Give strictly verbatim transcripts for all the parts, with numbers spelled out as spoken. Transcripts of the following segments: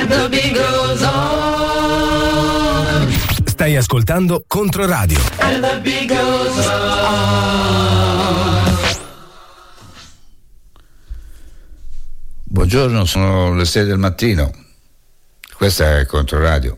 And the beat goes on. Stai ascoltando Controradio. And the beat goes on. Buongiorno, sono le sei del mattino. Questa è Controradio.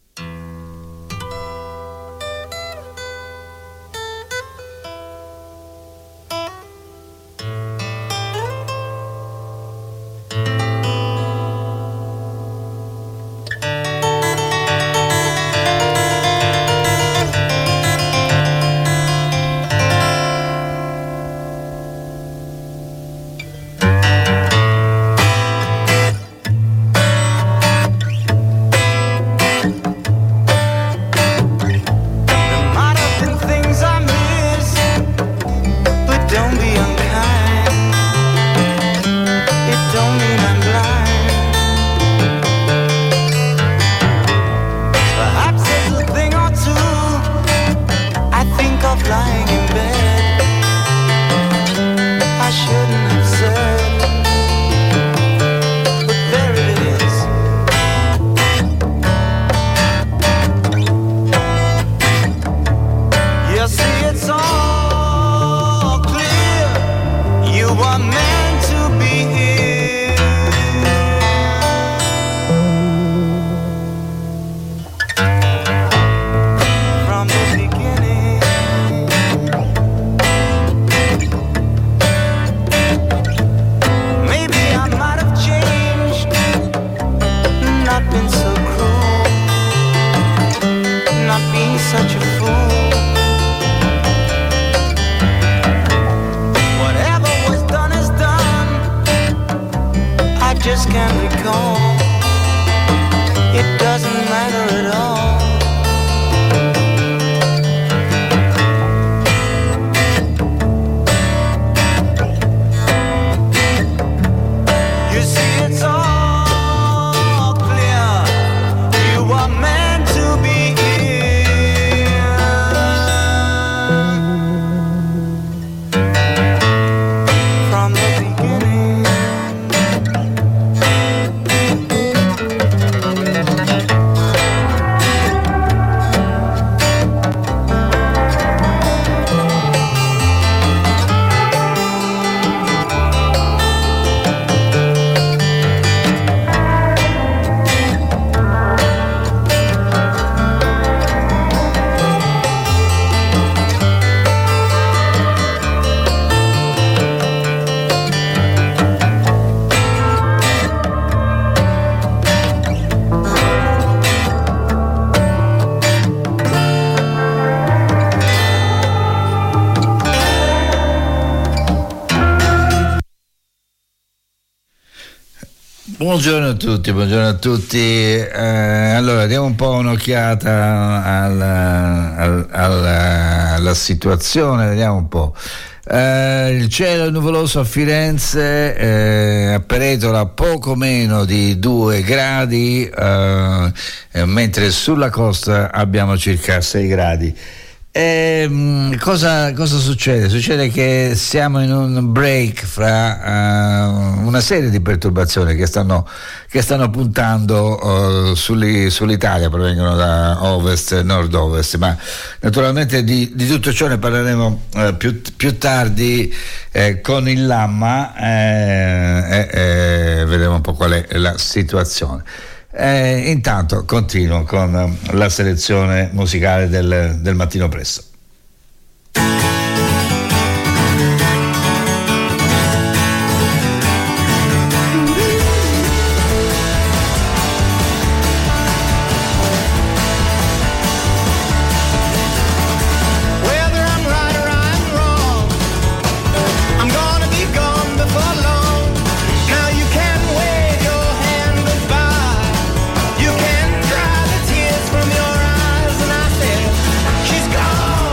Buongiorno a tutti, buongiorno a tutti. Eh, allora, diamo un po' un'occhiata alla, alla, alla, alla situazione, vediamo un po'. Eh, il cielo è nuvoloso a Firenze, eh, a Peretola poco meno di due gradi, eh, mentre sulla costa abbiamo circa sei gradi. E, cosa, cosa succede? Succede che siamo in un break fra uh, una serie di perturbazioni che stanno, che stanno puntando uh, sugli, sull'Italia, provengono da ovest e nord-ovest, ma naturalmente di, di tutto ciò ne parleremo uh, più, più tardi eh, con il Lamma e eh, eh, eh, vedremo un po' qual è la situazione. Eh, intanto continuo con la selezione musicale del, del mattino presto. She's gone.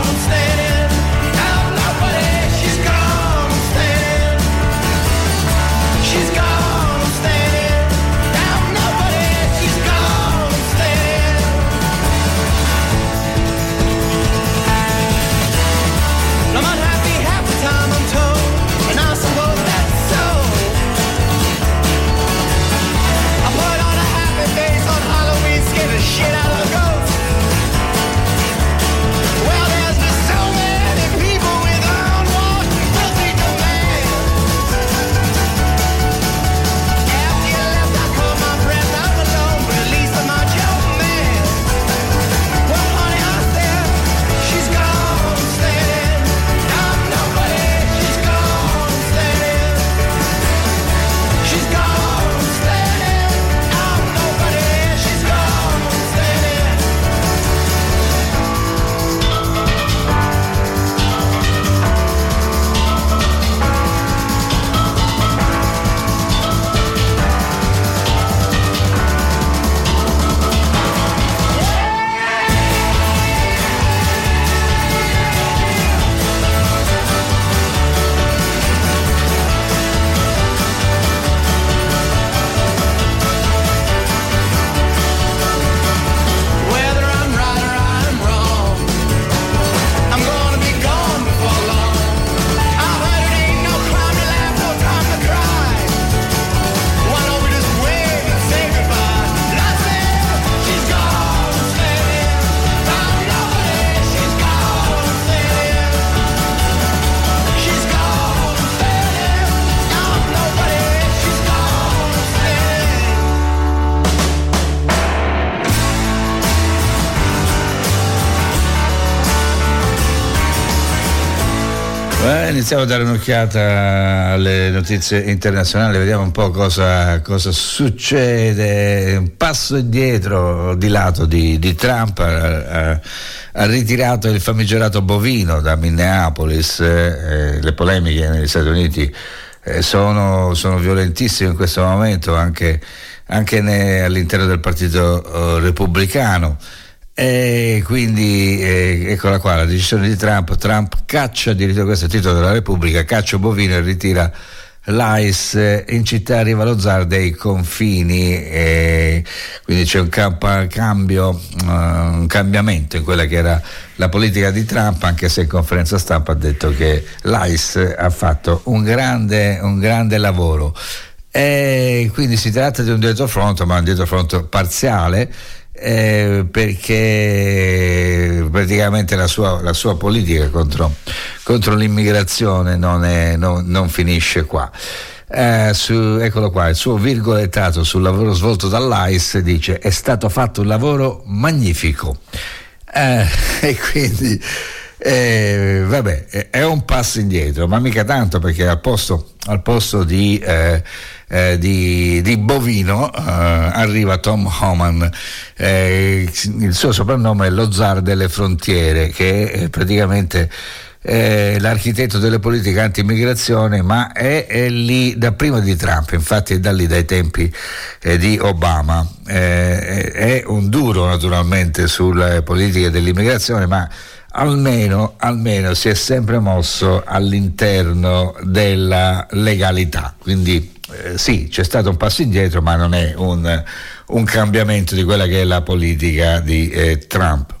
Eh, iniziamo a dare un'occhiata alle notizie internazionali, vediamo un po' cosa, cosa succede. Un passo indietro di lato di, di Trump, ha, ha ritirato il famigerato bovino da Minneapolis. Eh, le polemiche negli Stati Uniti eh, sono, sono violentissime in questo momento, anche, anche ne, all'interno del partito uh, repubblicano. E quindi eh, eccola qua la decisione di Trump. Trump caccia, addirittura questo è il titolo della Repubblica, caccia bovino e ritira l'I C E, in città arriva lo zar dei confini, e quindi c'è un campa, cambio, uh, un cambiamento in quella che era la politica di Trump, anche se in conferenza stampa ha detto che l'I C E ha fatto un grande, un grande lavoro. E quindi si tratta di un dietrofront, ma un dietrofront parziale, Eh, perché praticamente la sua, la sua politica contro, contro l'immigrazione non, è, non, non finisce qua. Eh, su, eccolo qua, il suo virgolettato sul lavoro svolto dall'I C E dice: è stato fatto un lavoro magnifico. Eh, e quindi eh, vabbè, è un passo indietro, ma mica tanto, perché al posto, al posto di eh, Eh, di, di bovino eh, arriva Tom Homan, eh, il suo soprannome è lo zar delle frontiere, che è praticamente eh, l'architetto delle politiche anti-immigrazione, ma è, è lì da prima di Trump, infatti è da lì, dai tempi eh, di Obama. Eh, è un duro naturalmente sulle politiche dell'immigrazione, ma almeno, almeno si è sempre mosso all'interno della legalità, quindi Eh, sì, c'è stato un passo indietro, ma non è un, un cambiamento di quella che è la politica di eh, Trump.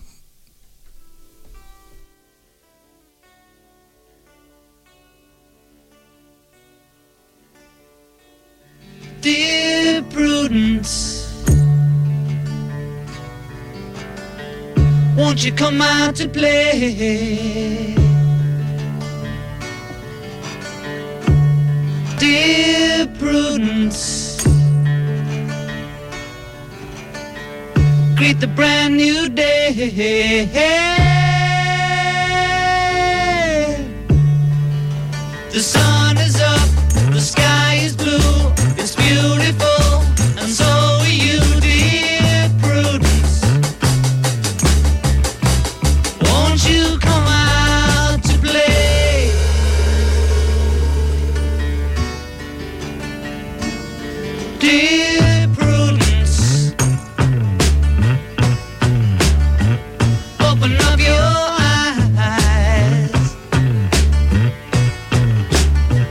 Dear Prudence, won't you come out to play? Dear Prudence, greet the brand new day. The sun is up, the sky is blue, it's beautiful, and so are you, dear Prudence. Won't you come out to play? Dear Prudence, open up your eyes.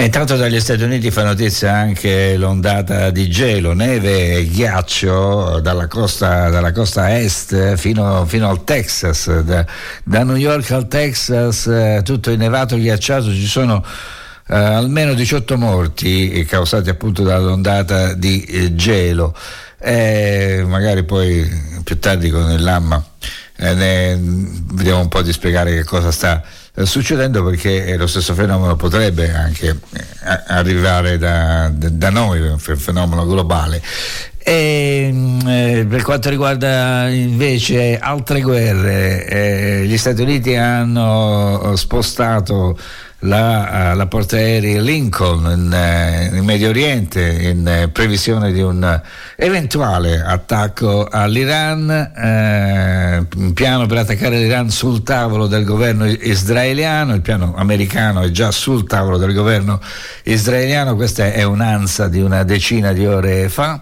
intanto dagli Stati Uniti fa notizia anche l'ondata di gelo, neve e ghiaccio dalla costa, dalla costa est fino, fino al Texas, da, da New York al Texas, eh, tutto innevato e ghiacciato. Ci sono eh, almeno diciotto morti causati appunto dall'ondata di eh, gelo. Eh, magari poi più tardi con il Lamma eh, ne, vediamo un po' di spiegare che cosa sta succedendo, perché lo stesso fenomeno potrebbe anche arrivare da, da noi, un fenomeno globale. E eh, per quanto riguarda invece altre guerre, eh, gli Stati Uniti hanno spostato la, la portaerei Lincoln in, in Medio Oriente in previsione di un eventuale attacco all'Iran, eh, un piano per attaccare l'Iran sul tavolo del governo israeliano. Il piano americano è già sul tavolo del governo israeliano, questa è un'ansa di una decina di ore fa.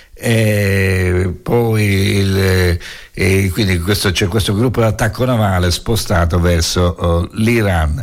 E poi il, e quindi questo, c'è questo gruppo di attacco navale spostato verso uh, l'Iran.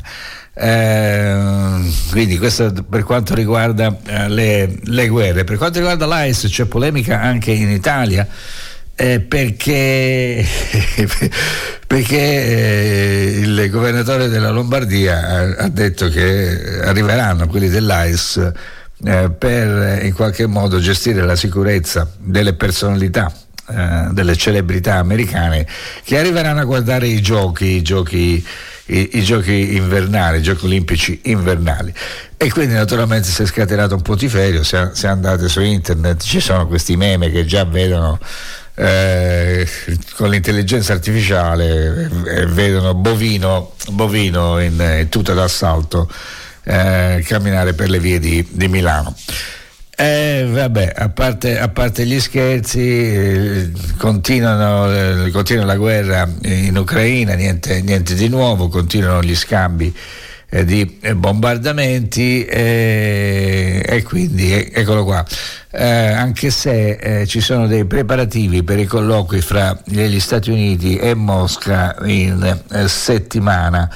Eh, quindi questo per quanto riguarda eh, le, le guerre. Per quanto riguarda l'A I S c'è polemica anche in Italia, eh, perché perché eh, il governatore della Lombardia ha, ha detto che arriveranno quelli dell'A I S eh, per in qualche modo gestire la sicurezza delle personalità, eh, delle celebrità americane che arriveranno a guardare i giochi, i giochi I, i giochi invernali, i giochi olimpici invernali. E quindi naturalmente si è scatenato un putiferio. Se, se andate su internet ci sono questi meme che già vedono eh, con l'intelligenza artificiale eh, vedono bovino bovino in, in tuta d'assalto eh, camminare per le vie di, di Milano. Eh, vabbè, a parte, a parte gli scherzi, eh, continuano, eh, continua la guerra in Ucraina, niente, niente di nuovo, continuano gli scambi eh, di eh, bombardamenti eh, e quindi eh, eccolo qua. Eh, anche se eh, ci sono dei preparativi per i colloqui fra gli Stati Uniti e Mosca in eh, settimana,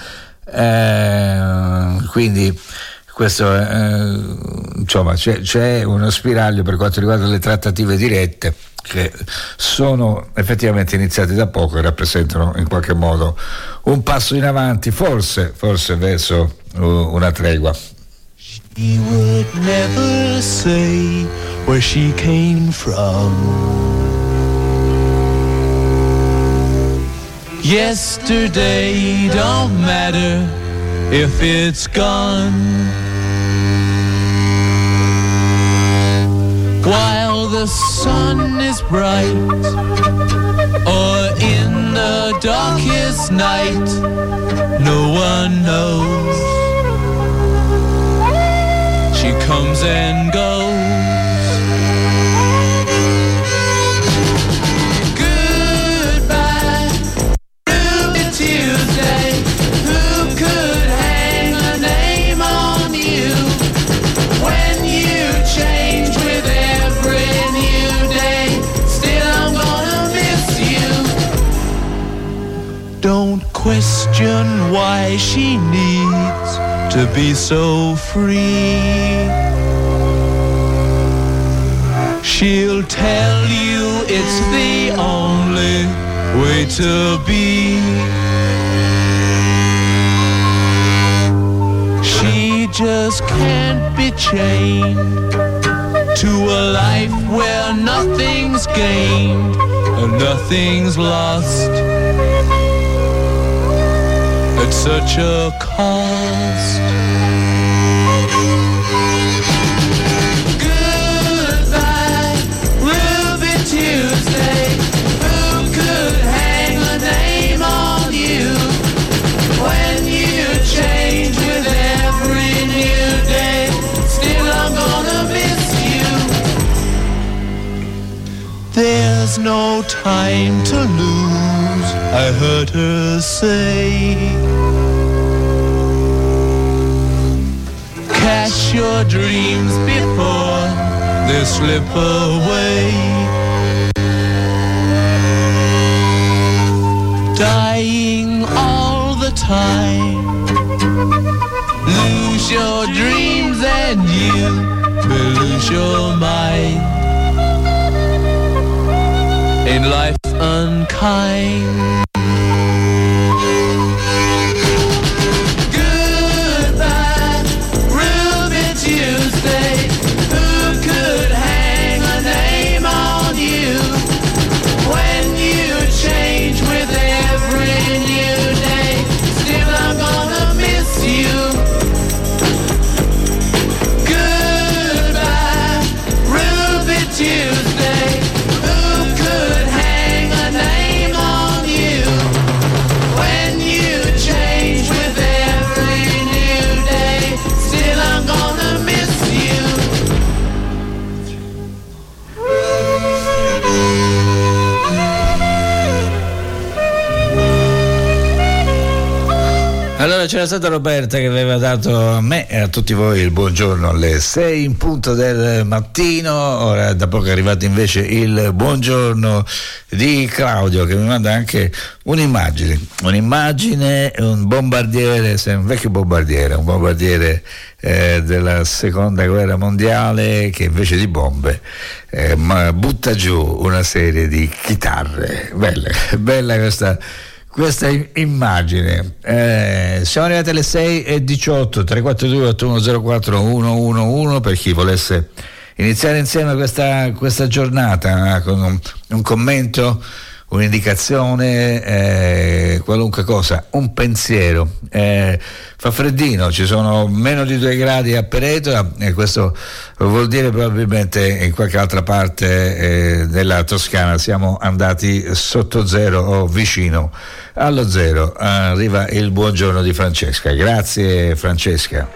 eh, quindi questo eh, insomma c'è, c'è uno spiraglio per quanto riguarda le trattative dirette che sono effettivamente iniziate da poco e rappresentano in qualche modo un passo in avanti, forse forse verso uh, una tregua. She would never say where she came from. Yesterday don't matter if it's gone. While the sun is bright, or in the darkest night, no one knows. She comes and goes. Goodbye, Ruby Tuesday. Who could hang a name on you when you change with every new day? Still I'm gonna miss you. Don't question why she needs to be so free. She'll tell you it's the only way to be. She just can't be chained to a life where nothing's gained and nothing's lost at such a cost. Goodbye, Ruby Tuesday. Who could hang a name on you when you change with every new day? Still I'm gonna miss you. There's no time to lose, I heard her say. Cash your dreams before they slip away. Dying all the time, lose your dreams and you will lose your mind. In life unkind. Allora c'era stata Roberta che aveva dato a me e a tutti voi il buongiorno alle sei in punto del mattino. Ora da poco è arrivato invece il buongiorno di Claudio, che mi manda anche un'immagine un'immagine un bombardiere, un vecchio bombardiere un bombardiere eh, della seconda guerra mondiale, che invece di bombe eh, ma butta giù una serie di chitarre. Bella, bella questa Questa immagine. Eh, siamo arrivati alle sei e diciotto. Tre quattro due otto uno zero quattro uno uno uno per chi volesse iniziare insieme questa, questa giornata con un, un commento, un'indicazione, eh, qualunque cosa, un pensiero. Eh, fa freddino, ci sono meno di due gradi a Peretola e questo vuol dire probabilmente in qualche altra parte eh, della Toscana siamo andati sotto zero o vicino allo zero. Arriva il buongiorno di Francesca. Grazie Francesca.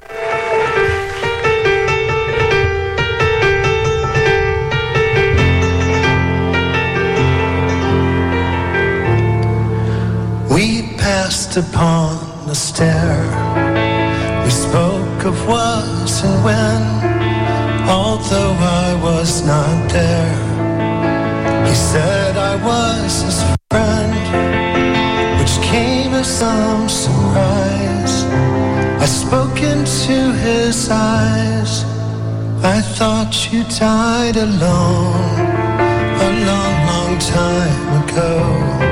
We passed upon the stair. We spoke of what and when, although I was not there. He said I was his friend, which came as some surprise. I spoke into his eyes. I thought you died alone a long, long time ago.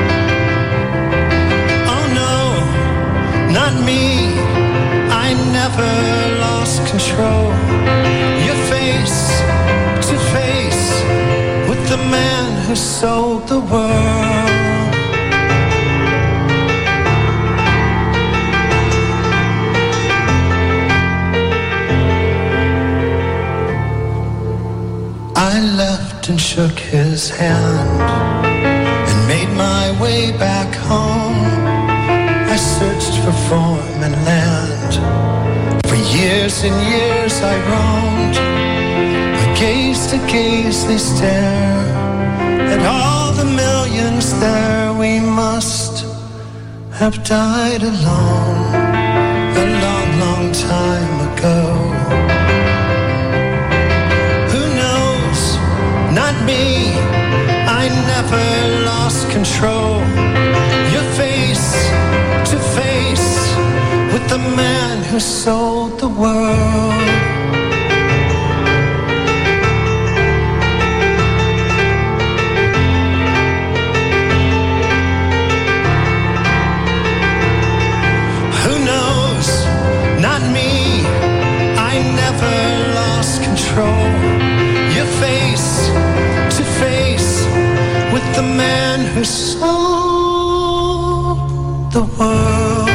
Not me, I never lost control. Your face to face with the man who sold the world. I left and shook his hand and made my way back home. I searched for form and land. For years and years I roamed. I gaze to gaze they stare at all the millions there. We must have died alone a long, long time ago. Who knows? Not me. I never lost control. Your face to face with the man who sold the world. Who knows? Not me. I never lost control. Your face to face with the man who sold the world.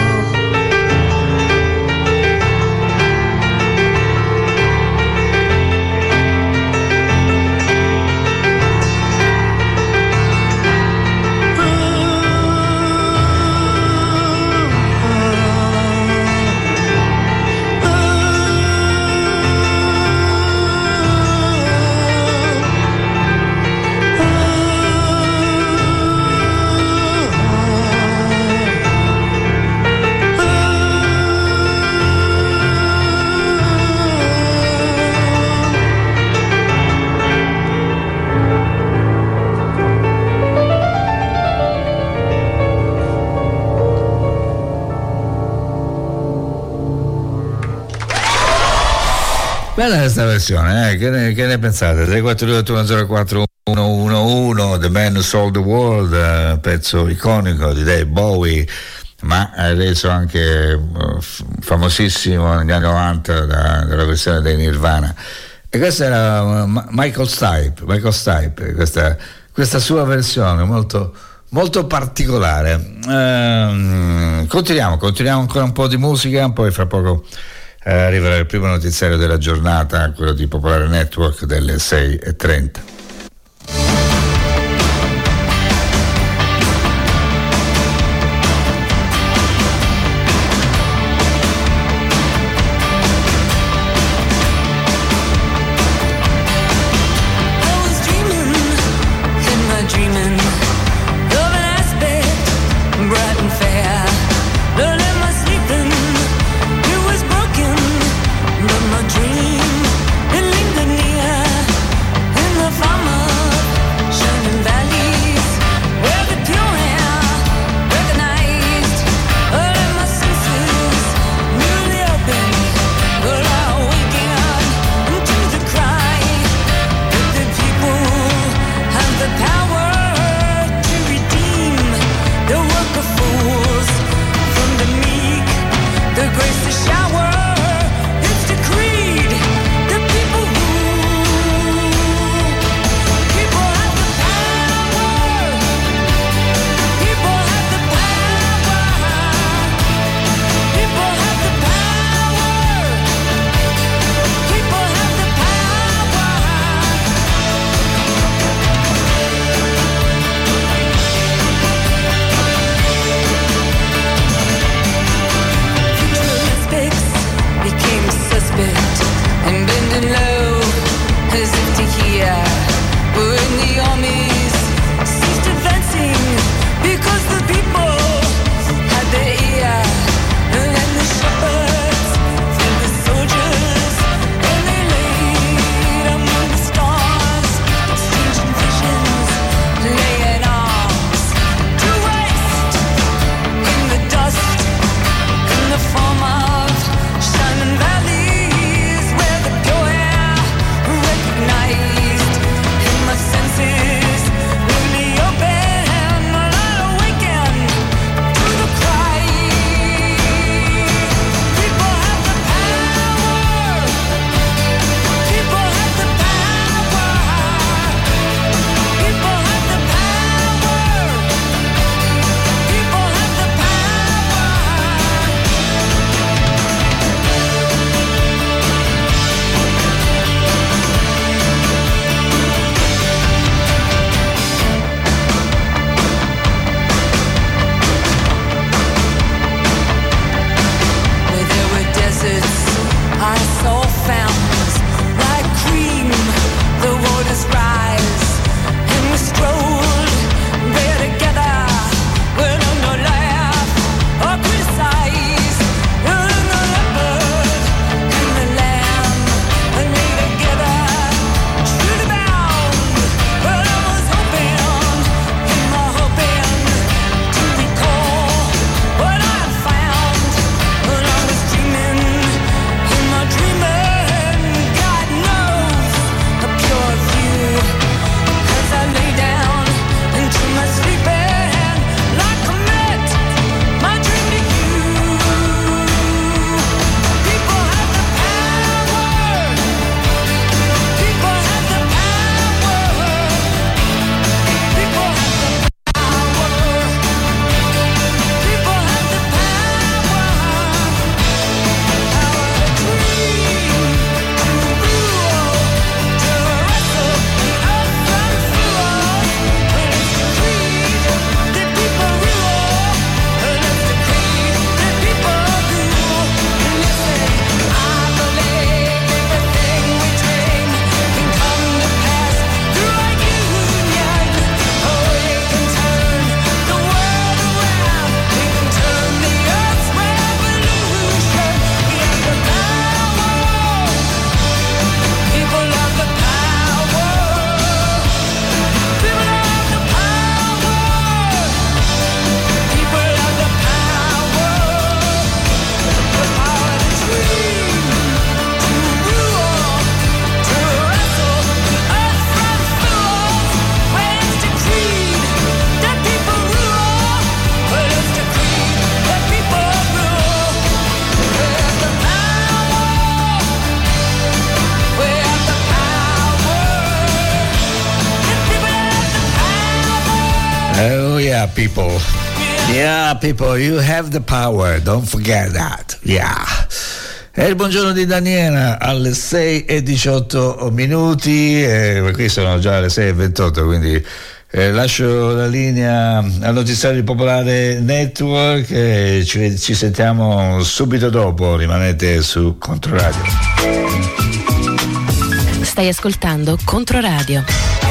Bella questa versione, eh? che, ne, che ne pensate? tre quattro due otto uno zero quattro uno uno uno, The Man Who Sold the World, eh, pezzo iconico di Dave Bowie, ma è reso anche uh, famosissimo negli anni novanta da, dalla versione dei Nirvana. E questo era uh, Michael Stipe, Michael Stipe, questa, questa sua versione molto, molto particolare. Uh, continuiamo, continuiamo ancora un po' di musica, poi fra poco uh, arriverà il primo notiziario della giornata, quello di Popolare Network delle sei e trenta. Dream, it lingered near in the fog. Yeah, people. Yeah, people, you have the power, don't forget that. Yeah. È il buongiorno di Daniela alle sei e diciotto minuti, e qui sono già le sei e ventotto, quindi eh, lascio la linea al notiziario Popolare Network e ci, ci sentiamo subito dopo. Rimanete su Controradio. Stai ascoltando Controradio.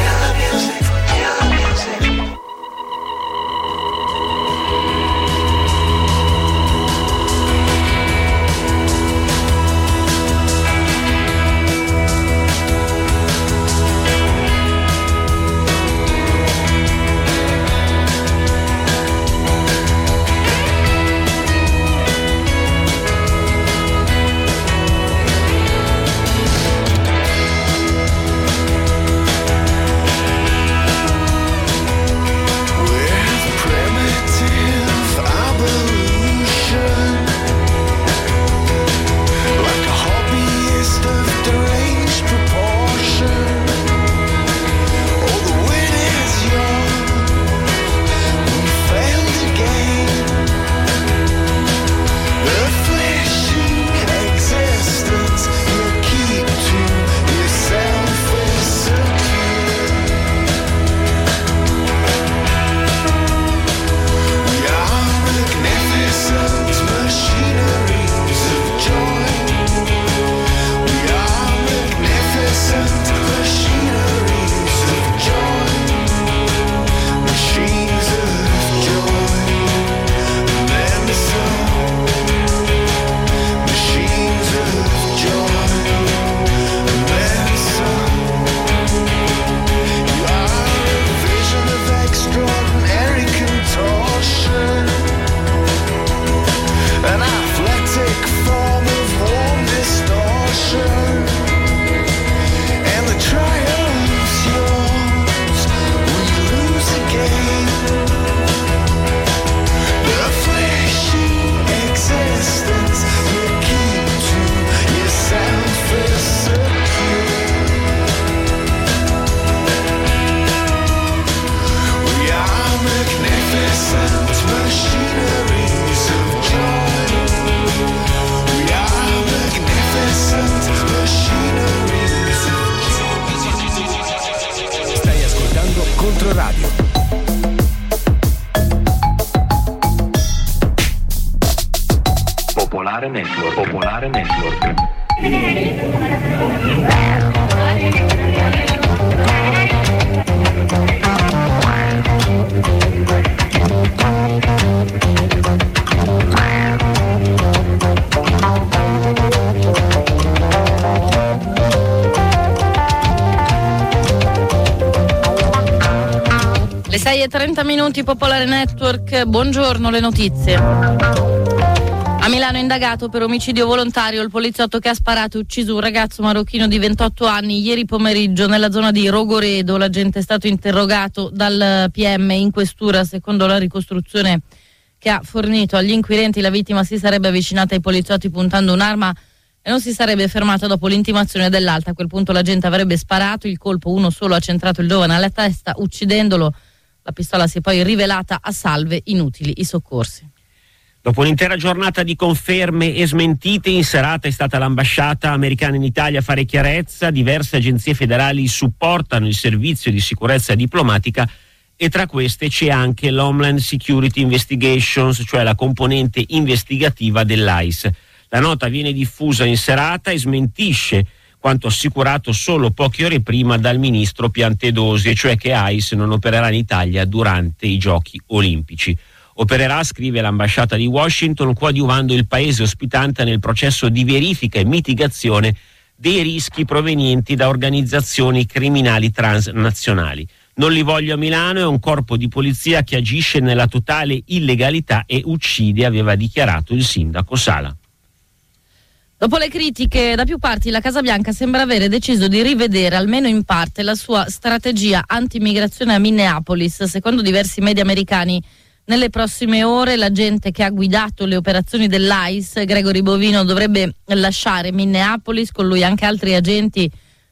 Popolare Network. Popolare Network. Le sei e trenta minuti, Popolare Network, buongiorno, le notizie. A Milano indagato per omicidio volontario il poliziotto che ha sparato e ucciso un ragazzo marocchino di ventotto anni ieri pomeriggio nella zona di Rogoredo. L'agente è stato interrogato dal P M in questura. Secondo la ricostruzione che ha fornito agli inquirenti, la vittima si sarebbe avvicinata ai poliziotti puntando un'arma e non si sarebbe fermata dopo l'intimazione dell'altra. A quel punto l'agente avrebbe sparato, il colpo uno solo ha centrato il giovane alla testa uccidendolo. La pistola si è poi rivelata a salve, inutili i soccorsi. Dopo un'intera giornata di conferme e smentite, in serata è stata l'ambasciata americana in Italia a fare chiarezza. Diverse agenzie federali supportano il servizio di sicurezza diplomatica e tra queste c'è anche l'Homeland Security Investigations, cioè la componente investigativa dell'A I S. La nota viene diffusa in serata e smentisce quanto assicurato solo poche ore prima dal ministro Piantedosi, e cioè che A I S non opererà in Italia durante i Giochi Olimpici. Opererà, scrive l'ambasciata di Washington, coadiuvando il paese ospitante nel processo di verifica e mitigazione dei rischi provenienti da organizzazioni criminali transnazionali. Non li voglio a Milano è un corpo di polizia che agisce nella totale illegalità e uccide, aveva dichiarato il sindaco Sala. Dopo le critiche da più parti, la Casa Bianca sembra avere deciso di rivedere almeno in parte la sua strategia anti-immigrazione a Minneapolis. Secondo diversi media americani, nelle prossime ore l'agente che ha guidato le operazioni dell'A I S, Gregory Bovino, dovrebbe lasciare Minneapolis, con lui anche altri agenti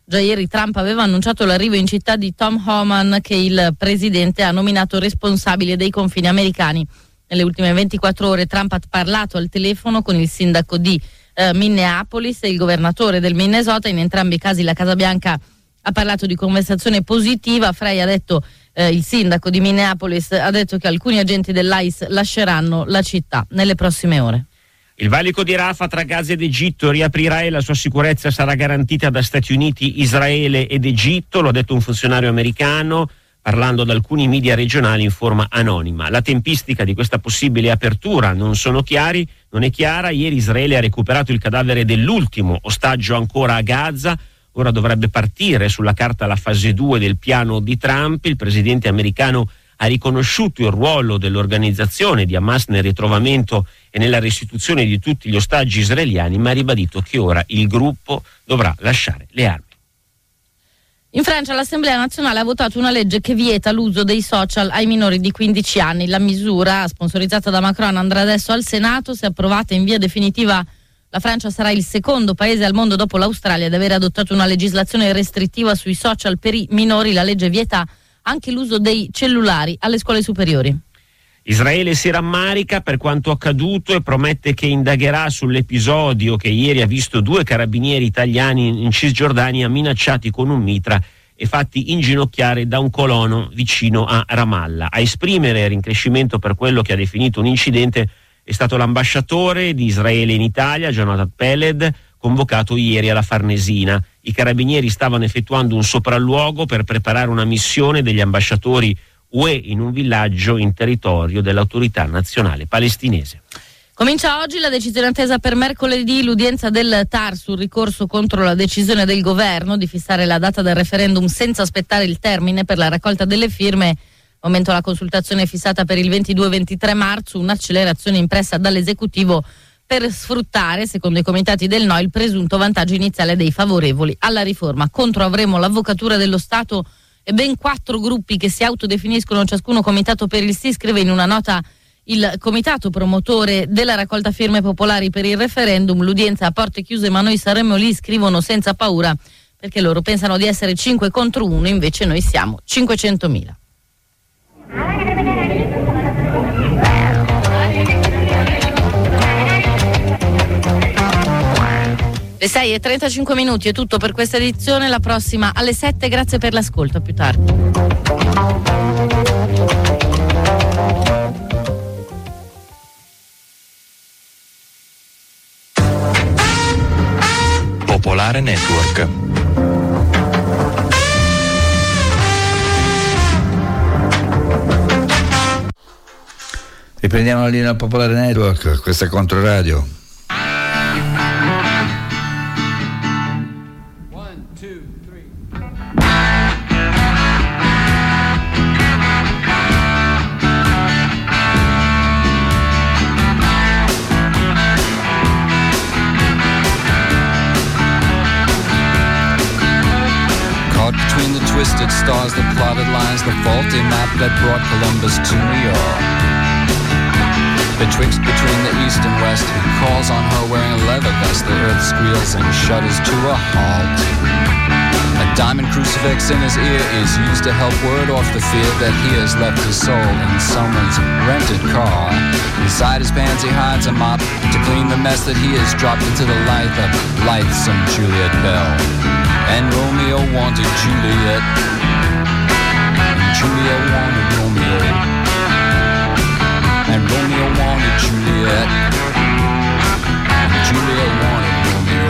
Già ieri Trump aveva annunciato l'arrivo in città di Tom Homan, che il presidente ha nominato responsabile dei confini americani. Nelle ultime ventiquattro ore Trump ha parlato al telefono con il sindaco di eh, Minneapolis e il governatore del Minnesota. In entrambi i casi la Casa Bianca ha parlato di conversazione positiva. Frey ha detto, eh, il sindaco di Minneapolis ha detto che alcuni agenti dell'I C E lasceranno la città nelle prossime ore. Il valico di Rafah tra Gaza ed Egitto riaprirà e la sua sicurezza sarà garantita da Stati Uniti, Israele ed Egitto, lo ha detto un funzionario americano parlando ad alcuni media regionali in forma anonima. La tempistica di questa possibile apertura non sono chiari, non è chiara. Ieri Israele ha recuperato il cadavere dell'ultimo ostaggio ancora a Gaza. Ora dovrebbe partire sulla carta la fase due del piano di Trump. Il presidente americano ha riconosciuto il ruolo dell'organizzazione di Hamas nel ritrovamento e nella restituzione di tutti gli ostaggi israeliani, ma ha ribadito che ora il gruppo dovrà lasciare le armi. In Francia l'Assemblea nazionale ha votato una legge che vieta l'uso dei social ai minori di quindici anni. La misura, sponsorizzata da Macron, andrà adesso al Senato. Se approvata in via definitiva, la Francia sarà il secondo paese al mondo dopo l'Australia ad aver adottato una legislazione restrittiva sui social per i minori. La legge vieta anche l'uso dei cellulari alle scuole superiori. Israele si rammarica per quanto accaduto e promette che indagherà sull'episodio che ieri ha visto due carabinieri italiani in Cisgiordania minacciati con un mitra e fatti inginocchiare da un colono vicino a Ramallah. A esprimere rincrescimento per quello che ha definito un incidente è stato l'ambasciatore di Israele in Italia, Jonathan Peled, convocato ieri alla Farnesina. I carabinieri stavano effettuando un sopralluogo per preparare una missione degli ambasciatori U E in un villaggio in territorio dell'autorità nazionale palestinese. Comincia oggi la decisione attesa per mercoledì, l'udienza del T A R sul ricorso contro la decisione del governo di fissare la data del referendum senza aspettare il termine per la raccolta delle firme. Al momento la consultazione è fissata per il ventidue ventitré marzo, un'accelerazione impressa dall'esecutivo per sfruttare, secondo i comitati del no, il presunto vantaggio iniziale dei favorevoli alla riforma. Contro avremo l'Avvocatura dello Stato e ben quattro gruppi che si autodefiniscono ciascuno comitato per il sì. Scrive in una nota il comitato promotore della raccolta firme popolari per il referendum. L'udienza a porte chiuse, ma noi saremo lì, scrivono senza paura, perché loro pensano di essere cinque contro uno, invece noi siamo cinquecentomila. Le sei e trentacinque minuti è tutto per questa edizione, la prossima alle sette. Grazie per l'ascolto, a più tardi. Popolare Network. Riprendiamo la linea Popolare Network, questa è Controradio. Twisted stars, the plotted lines, the faulty map that brought Columbus to New York. Betwixt between the east and west, he calls on her wearing a leather vest. The earth squeals and shudders to a halt. A diamond crucifix in his ear is used to help ward off the fear that he has left his soul in someone's rented car. Inside his pants he hides a mop to clean the mess that he has dropped into the life of lightsome Juliet Bell. And Romeo wanted Juliet, and Juliet wanted Romeo, and Romeo wanted Juliet, and Juliet wanted Romeo.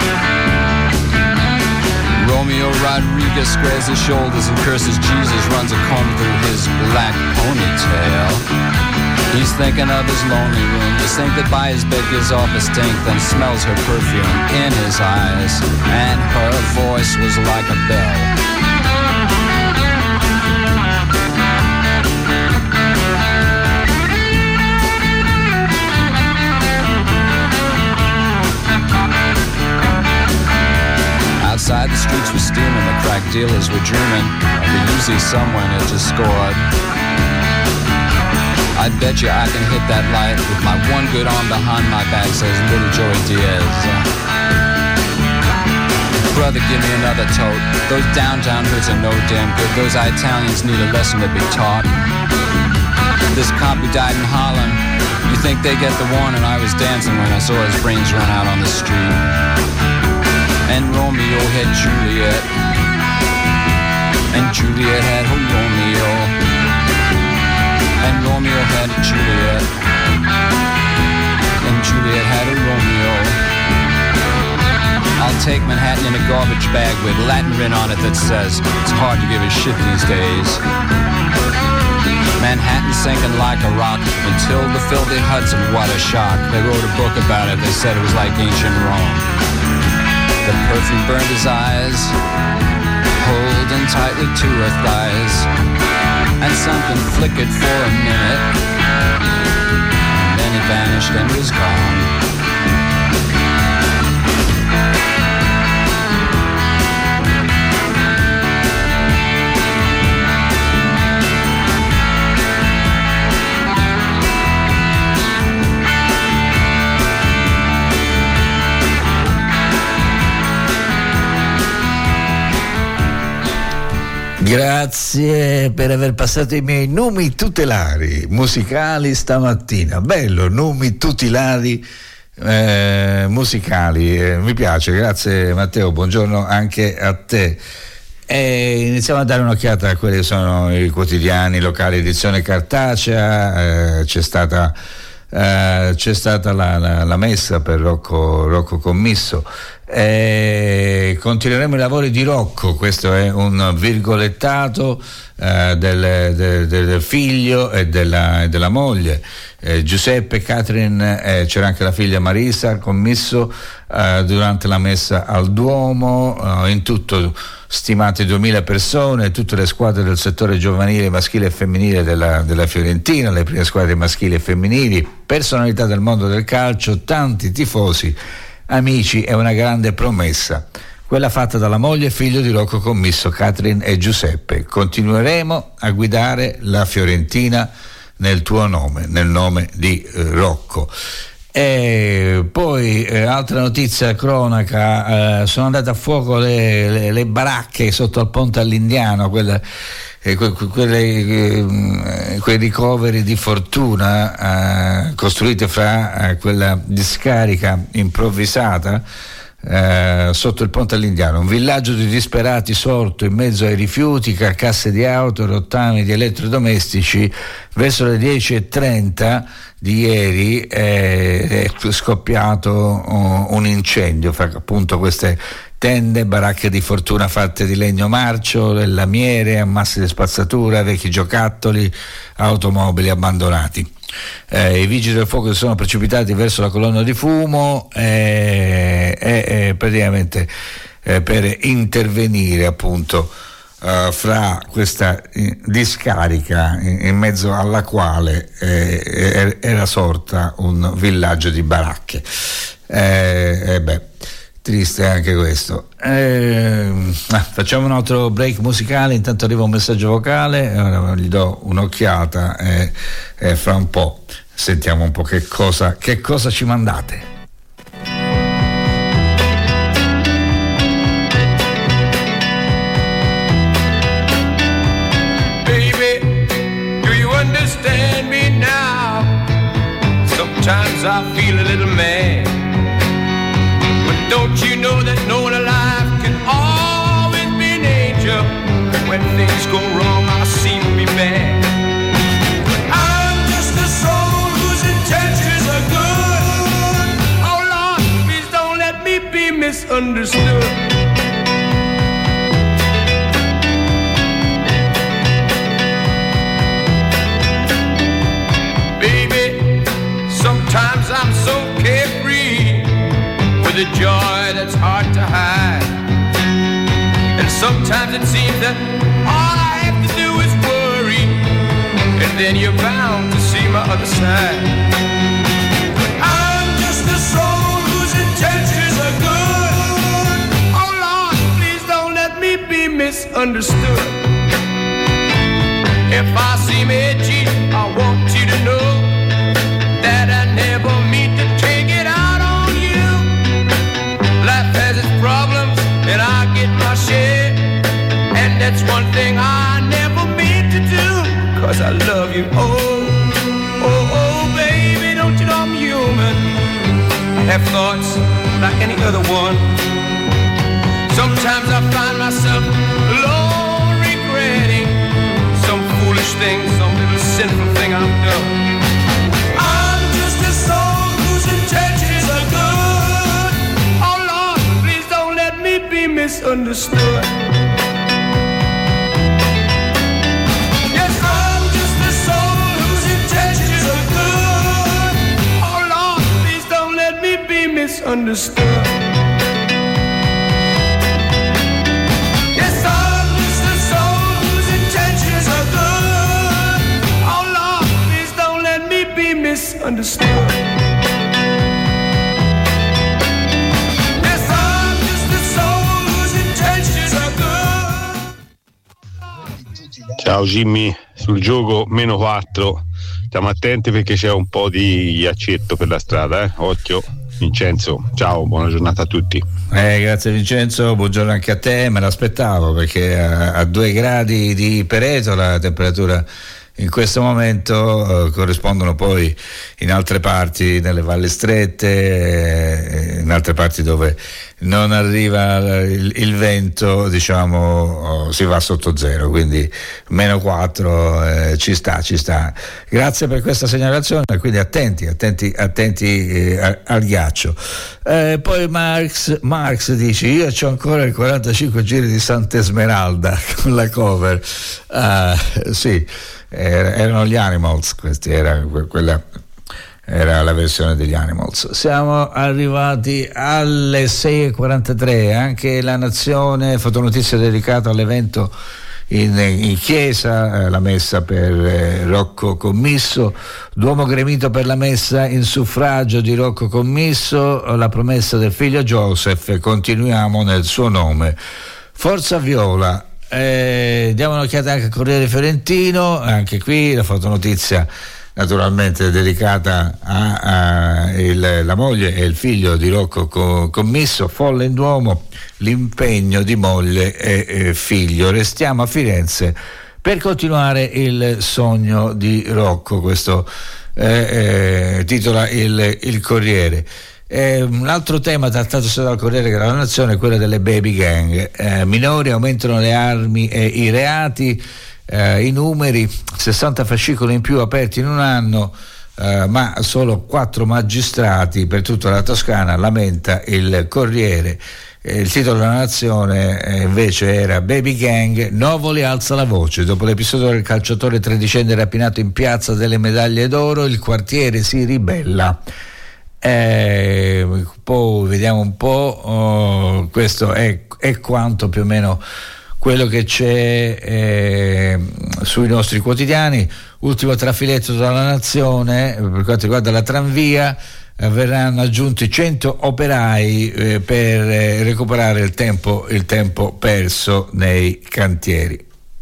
Romeo Rodriguez squares his shoulders and curses Jesus, runs a comb through his black ponytail. He's thinking of his lonely room, the sink that by his bed gives off a stink, then smells her perfume in his eyes, and her voice was like a bell. Outside the streets were steaming, the crack dealers were dreaming of the Uzi someone had just scored. I bet you I can hit that light with my one good arm behind my back, says little Joey Diaz. Brother, give me another tote. Those downtown hoods are no damn good. Those Italians need a lesson to be taught. This cop who died in Holland, you think they get the warning? I was dancing when I saw his brains run out on the street. And Romeo had Juliet, and Juliet had her Romeo, and Romeo had Juliet, and Juliet had a Romeo. I'll take Manhattan in a garbage bag with Latin written on it that says it's hard to give a shit these days. Manhattan sinking like a rock until the filthy Hudson, what a shock. They wrote a book about it, they said it was like ancient Rome. The perfume burned his eyes, holding tightly to her thighs, and something flickered for a minute, and then it vanished and was gone. Grazie per aver passato i miei nomi tutelari musicali stamattina. Bello, nomi tutelari eh, musicali, eh, mi piace, grazie Matteo, buongiorno anche a te. E iniziamo a dare un'occhiata a quelli che sono i quotidiani locali, edizione cartacea. eh, c'è stata Uh, c'è stata la, la, la messa per Rocco, Rocco Commisso. E continueremo i lavori di Rocco, questo è un virgolettato uh, del, del, del figlio e della, e della moglie. Eh, Giuseppe, Catherine, eh, c'era anche la figlia Marisa, Commisso, uh, durante la messa al Duomo. Uh, in tutto stimate duemila persone, tutte le squadre del settore giovanile, maschile e femminile della, della Fiorentina, le prime squadre maschili e femminili, personalità del mondo del calcio, tanti tifosi, amici e una grande promessa, quella fatta dalla moglie e figlio di Rocco Commisso, Catherine e Giuseppe. Continueremo a guidare la Fiorentina nel tuo nome, nel nome di eh, Rocco. E poi eh, altra notizia cronaca, eh, sono andate a fuoco le, le, le baracche sotto al ponte all'Indiano, quella, eh, que, que, quelle, eh, quei ricoveri di fortuna eh, costruiti fra eh, quella discarica improvvisata eh, sotto il ponte all'Indiano, un villaggio di disperati sorto in mezzo ai rifiuti, carcasse di auto, rottami di elettrodomestici. Verso le dieci e trenta di ieri è scoppiato un incendio fra appunto queste tende, baracche di fortuna fatte di legno marcio, lamiere, ammassi di spazzatura, vecchi giocattoli, automobili abbandonati. Eh, I vigili del fuoco si sono precipitati verso la colonna di fumo e eh, eh, praticamente eh, per intervenire appunto Uh, fra questa eh, discarica in, in mezzo alla quale eh, era sorta un villaggio di baracche. Eh, eh beh, triste anche questo. Eh, ah, facciamo un altro break musicale, intanto arriva un messaggio vocale, ora gli do un'occhiata e, e fra un po' sentiamo un po' che cosa, che cosa ci mandate. Understand me now. Sometimes I feel a little mad, but don't you know that no one alive can always be an angel? When things go wrong, I seem to be bad. I'm just a soul whose intentions are good. Oh Lord, please don't let me be misunderstood. Sometimes I'm so carefree with a joy that's hard to hide, and sometimes it seems that all I have to do is worry, and then you're bound to see my other side. I'm just a soul whose intentions are good. Oh Lord, please don't let me be misunderstood. If I seem edgy, I want you to know that I never mean to take it out on you. Life has its problems, and I have thoughts like any other one. Sometimes I find myself alone, regretting some foolish thing, some little sinful thing I've done. I'm just a soul whose intentions are good. Oh Lord, please don't let me be misunderstood. Yes, I'm just a soul whose intentions are good. Oh Lord, please don't let me be misunderstood. Misunderstood. Yes, I'm just a soul whose intentions are good. Ciao Jimmy, sul gioco meno quattro, stiamo attenti perché c'è un po' di ghiaccetto per la strada, eh? Occhio. Vincenzo, ciao, buona giornata a tutti. Eh, grazie Vincenzo, buongiorno anche a te, me l'aspettavo perché a, a due gradi di Pereto la temperatura in questo momento eh, corrispondono poi in altre parti, nelle valli strette, eh, in altre parti dove non arriva il, il vento, diciamo, oh, si va sotto zero, quindi meno quattro eh, ci sta, ci sta. Grazie per questa segnalazione, quindi attenti, attenti, attenti eh, a, al ghiaccio. Eh, poi Marx, Marx dice: io c'ho ancora il quarantacinque giri di Santa Esmeralda con la cover. Ah, sì. Erano gli Animals, questi era quella era la versione degli Animals. Siamo arrivati alle sei e quarantatré, anche La Nazione, fotonotizia dedicata all'evento in, in chiesa, eh, la messa per eh, Rocco Commisso, Duomo gremito per la messa in suffragio di Rocco Commisso, la promessa del figlio Joseph, continuiamo nel suo nome. Forza Viola. Eh, diamo un'occhiata anche al Corriere Fiorentino, anche qui la fotonotizia naturalmente dedicata a, a il, la moglie e il figlio di Rocco co, Commisso, folle in Duomo, l'impegno di moglie e, e figlio. Restiamo a Firenze per continuare il sogno di Rocco, questo eh, eh, titola il, il Corriere. Eh, un altro tema trattato dal Corriere della Nazione è quello delle baby gang. Eh, minori, aumentano le armi e i reati, eh, i numeri, sessanta fascicoli in più aperti in un anno, eh, ma solo quattro magistrati per tutta la Toscana, lamenta il Corriere. Eh, il titolo della Nazione eh, invece era Baby Gang, Novoli alza la voce. Dopo l'episodio del calciatore tredicenne rapinato in piazza delle Medaglie d'Oro, il quartiere si ribella. Eh, poi vediamo un po', oh, questo è, è quanto più o meno quello che c'è eh, sui nostri quotidiani. Ultimo trafiletto dalla Nazione per quanto riguarda la tranvia, eh, verranno aggiunti cento operai eh, per eh, recuperare il tempo, il tempo perso nei cantieri.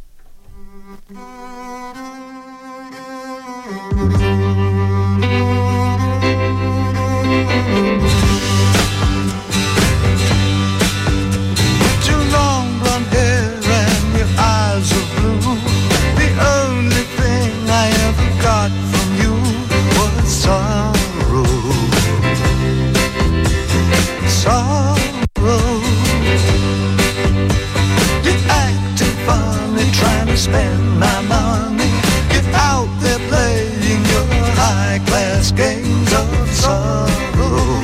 Spend my money, get out there playing your high-class games of sorrow.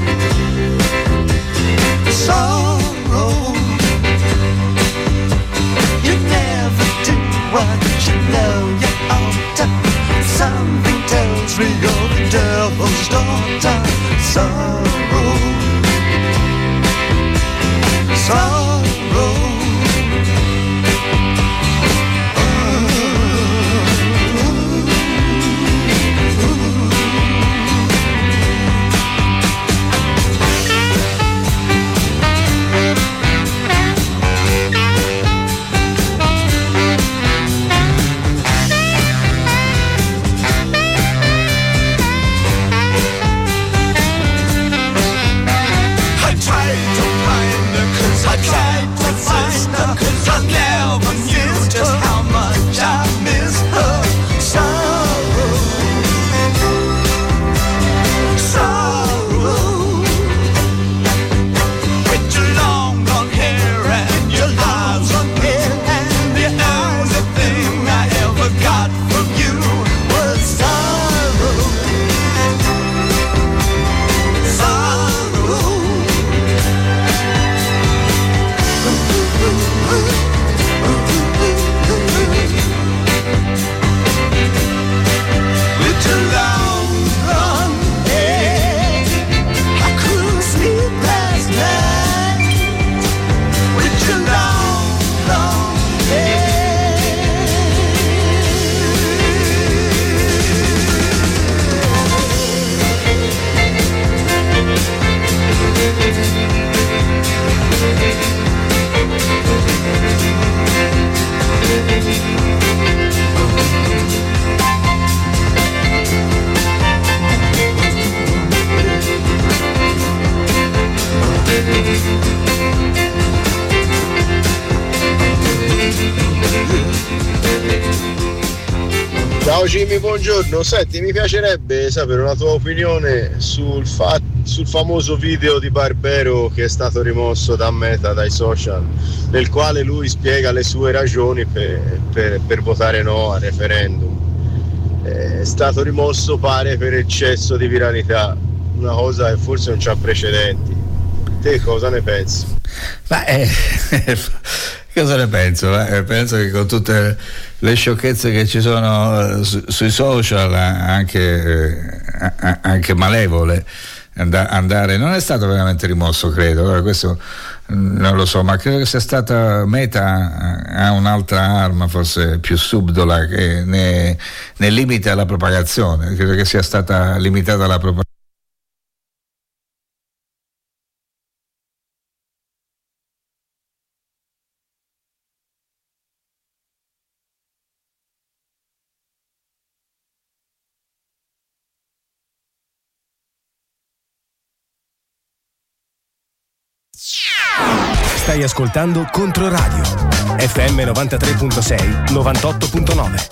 Sorrow. You never do what you know you ought to. Something tells me you're the devil's daughter. Sorrow. Sorrow. Jimmy, buongiorno. Senti, mi piacerebbe sapere una tua opinione sul, fa- sul famoso video di Barbero che è stato rimosso da Meta, dai social, nel quale lui spiega le sue ragioni per, per, per votare no al referendum. È stato rimosso, pare, per eccesso di viralità, una cosa che forse non c'ha precedenti. Te cosa ne pensi? Ma eh, cosa ne penso? Eh, penso che con tutte le sciocchezze che ci sono su, sui social, anche, eh, anche malevole, and- andare non è stato veramente rimosso, credo. Allora, questo non lo so, ma credo che sia stata Meta ha un'altra arma forse più subdola che ne, ne limita la propagazione. Credo che sia stata limitata la propagazione. Stai ascoltando Controradio F M novantatré virgola sei, novantotto virgola nove.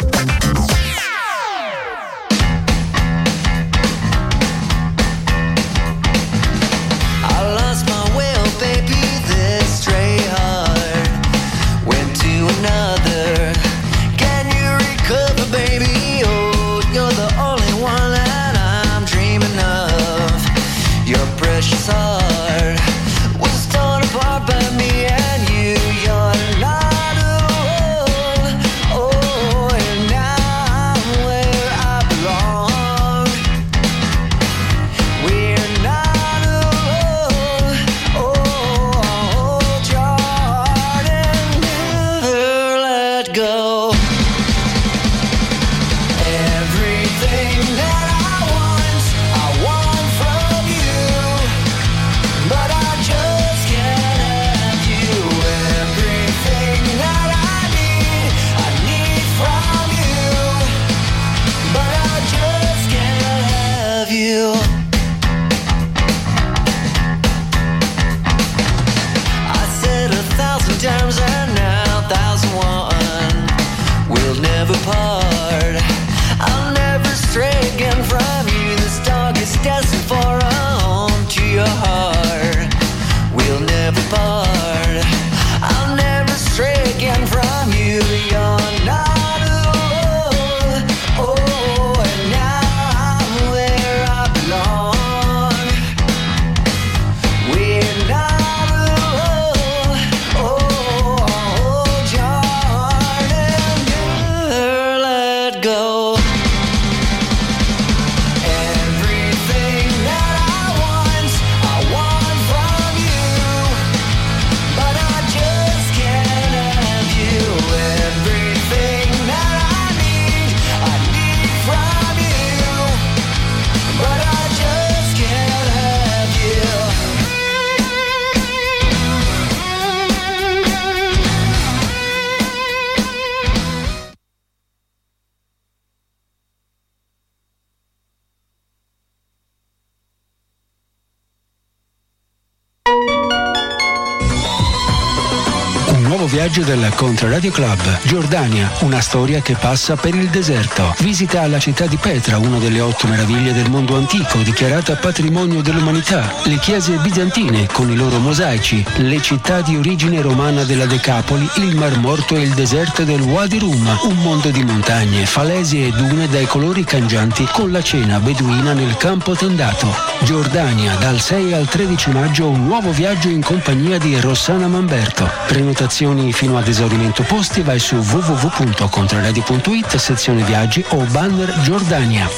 Viaggio del Controradio Club. Giordania, una storia che passa per il deserto. Visita la città di Petra, una delle otto meraviglie del mondo antico, dichiarata patrimonio dell'umanità. Le chiese bizantine con i loro mosaici, le città di origine romana della Decapoli, il Mar Morto e il deserto del Wadi Rum, un mondo di montagne, falesi e dune dai colori cangianti, con la cena beduina nel campo tendato. Giordania, dal sei al tredici maggio, un nuovo viaggio in compagnia di Rossana Mamberto. Prenotazioni fino ad esaurimento posti, vai su w w w punto controradio punto it, sezione viaggi o banner Giordania.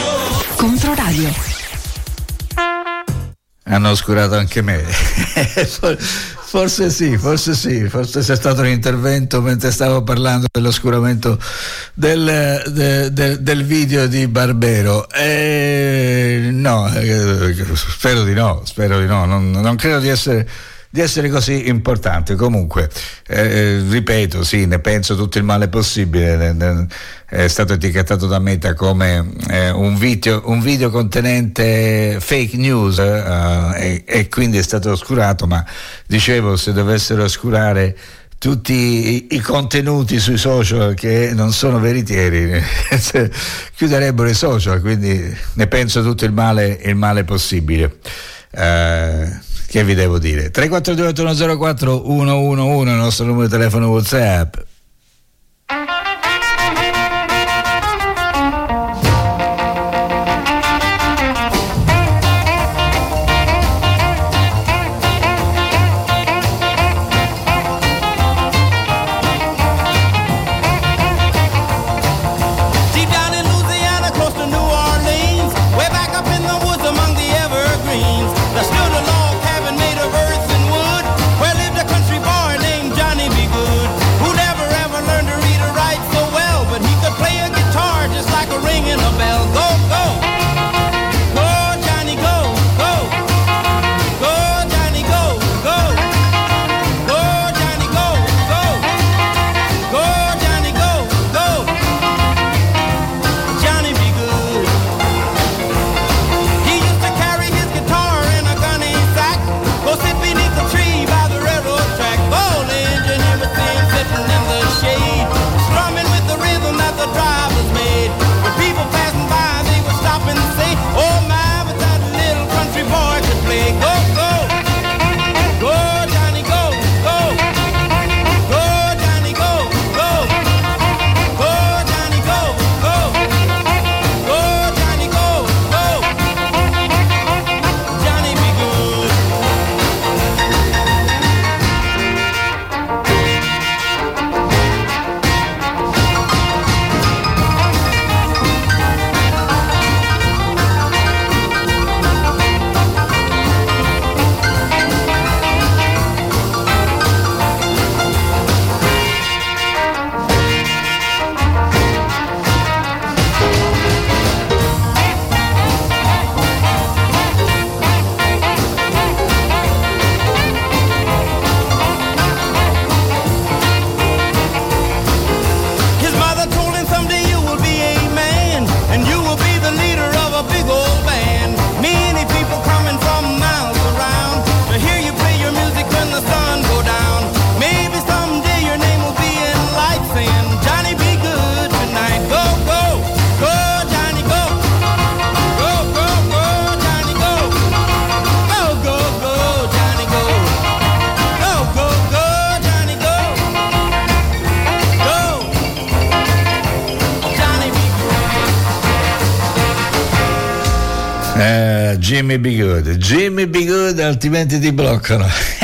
Controradio. Hanno oscurato anche me. Forse sì, forse sì, forse c'è stato un intervento mentre stavo parlando dell'oscuramento del, de, de, del video di Barbero. Eh, no, eh, spero di no, spero di no, non, non credo di essere di essere così importante. Comunque eh, ripeto, sì, ne penso tutto il male possibile. È stato etichettato da Meta come eh, un video un video contenente fake news eh, e, e quindi è stato oscurato, ma dicevo, se dovessero oscurare tutti i, i contenuti sui social che non sono veritieri chiuderebbero i social, quindi ne penso tutto il male, il male possibile. Uh, che vi devo dire? tre quattro due otto uno zero quattro uno uno uno il nostro numero di telefono WhatsApp. Jimmy Be Good, Jimmy Be Good, altrimenti ti bloccano.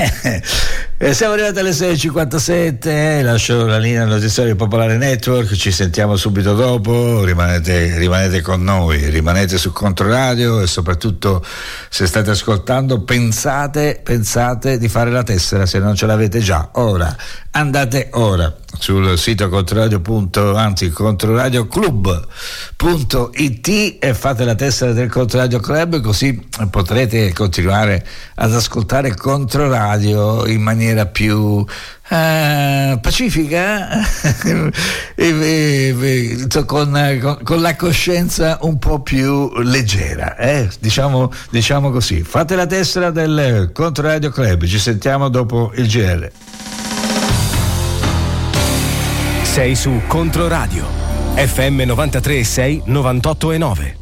E siamo arrivati alle sei e cinquantasette, lascio la linea al notiziario Popolare Network, ci sentiamo subito dopo, rimanete, rimanete con noi, rimanete su Controradio e soprattutto se state ascoltando pensate, pensate di fare la tessera se non ce l'avete già, ora, andate ora sul sito controradio. anzi controradio club punto it e fate la tessera del Controradio Club, così potrete continuare ad ascoltare Controradio in maniera più Uh, pacifica e, e, e, con, con, con la coscienza un po' più leggera, eh? diciamo, diciamo così. Fate la tessera del Controradio Club, ci sentiamo dopo il G R. Sei su Controradio F M novantatré e sei, novantotto e nove.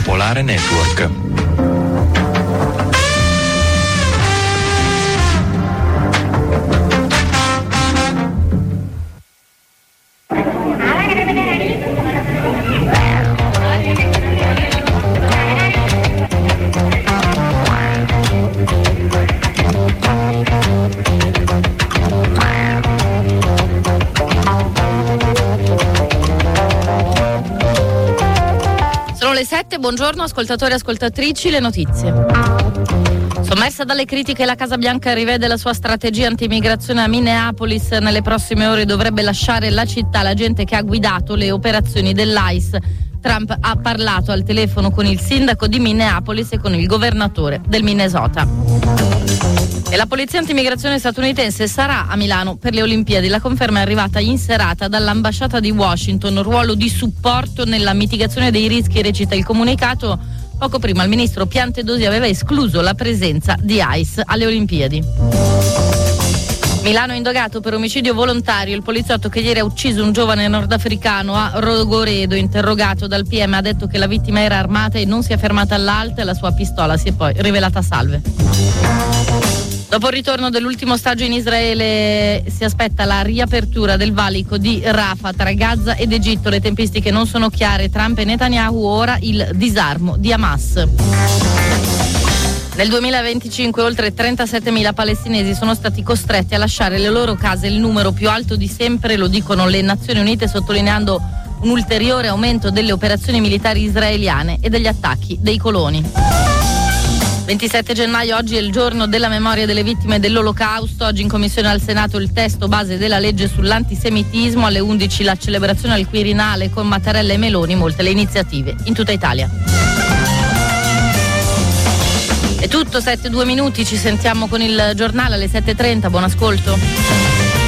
Popolare Network. Le sette, buongiorno ascoltatori e ascoltatrici, le notizie. Sommersa dalle critiche, la Casa Bianca rivede la sua strategia anti-immigrazione a Minneapolis. Nelle prossime ore dovrebbe lasciare la città l'agente che ha guidato le operazioni dell'I C E. Trump ha parlato al telefono con il sindaco di Minneapolis e con il governatore del Minnesota. E la polizia anti-immigrazione statunitense sarà a Milano per le Olimpiadi. La conferma è arrivata in serata dall'ambasciata di Washington, ruolo di supporto nella mitigazione dei rischi, recita il comunicato. Poco prima il ministro Piantedosi aveva escluso la presenza di I C E alle Olimpiadi. Milano indagato per omicidio volontario. Il poliziotto che ieri ha ucciso un giovane nordafricano a Rogoredo, interrogato dal P M, ha detto che la vittima era armata e non si è fermata all'alta e la sua pistola si è poi rivelata salve. Dopo il ritorno dell'ultimo ostaggio in Israele si aspetta la riapertura del valico di Rafah tra Gaza ed Egitto. Le tempistiche non sono chiare. Trump e Netanyahu, ora il disarmo di Hamas. Nel duemilaventicinque oltre trentasettemila palestinesi sono stati costretti a lasciare le loro case, il numero più alto di sempre, lo dicono le Nazioni Unite, sottolineando un ulteriore aumento delle operazioni militari israeliane e degli attacchi dei coloni. ventisette gennaio, oggi è il giorno della memoria delle vittime dell'Olocausto. Oggi in commissione al Senato il testo base della legge sull'antisemitismo. Alle undici la celebrazione al Quirinale con Mattarella e Meloni, molte le iniziative in tutta Italia. È tutto, sette due minuti, ci sentiamo con il giornale alle sette e trenta, buon ascolto.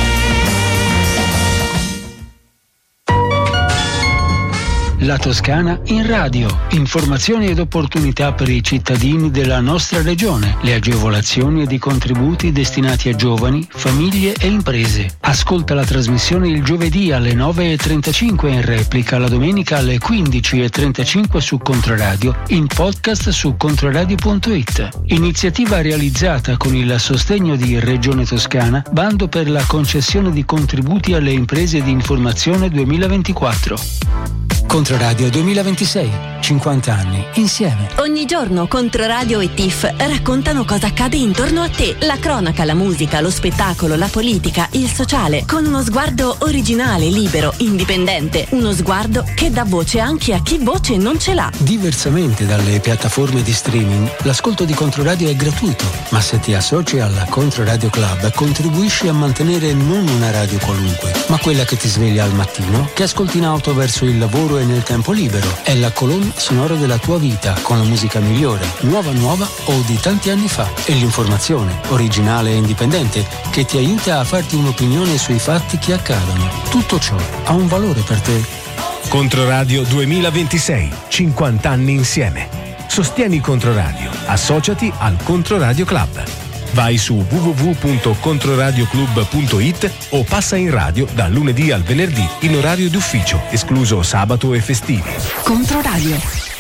La Toscana in radio. Informazioni ed opportunità per i cittadini della nostra regione. Le agevolazioni ed i contributi destinati a giovani, famiglie e imprese. Ascolta la trasmissione il giovedì alle nove e trentacinque in replica, la domenica alle quindici e trentacinque su Controradio, in podcast su controradio punto it. Iniziativa realizzata con il sostegno di Regione Toscana, bando per la concessione di contributi alle imprese di informazione duemilaventiquattro. Controradio duemilaventisei, cinquanta anni insieme. Ogni giorno Controradio e T I F raccontano cosa accade intorno a te. La cronaca, la musica, lo spettacolo, la politica, il sociale, con uno sguardo originale, libero, indipendente. Uno sguardo che dà voce anche a chi voce non ce l'ha. Diversamente dalle piattaforme di streaming, l'ascolto di Controradio è gratuito, ma se ti associ alla Controradio Club contribuisci a mantenere non una radio qualunque, ma quella che ti sveglia al mattino, che ascolti in auto verso il lavoro e nel tempo libero. È la colonna sonora della tua vita, con la musica migliore, nuova nuova o di tanti anni fa, e l'informazione, originale e indipendente, che ti aiuta a farti un'opinione sui fatti che accadono. Tutto ciò ha un valore per te. Controradio duemilaventisei, cinquanta anni insieme. Sostieni Controradio, associati al Controradio Club. Vai su w w w punto controradioclub punto it o passa in radio dal lunedì al venerdì in orario d'ufficio, escluso sabato e festivi. Controradio.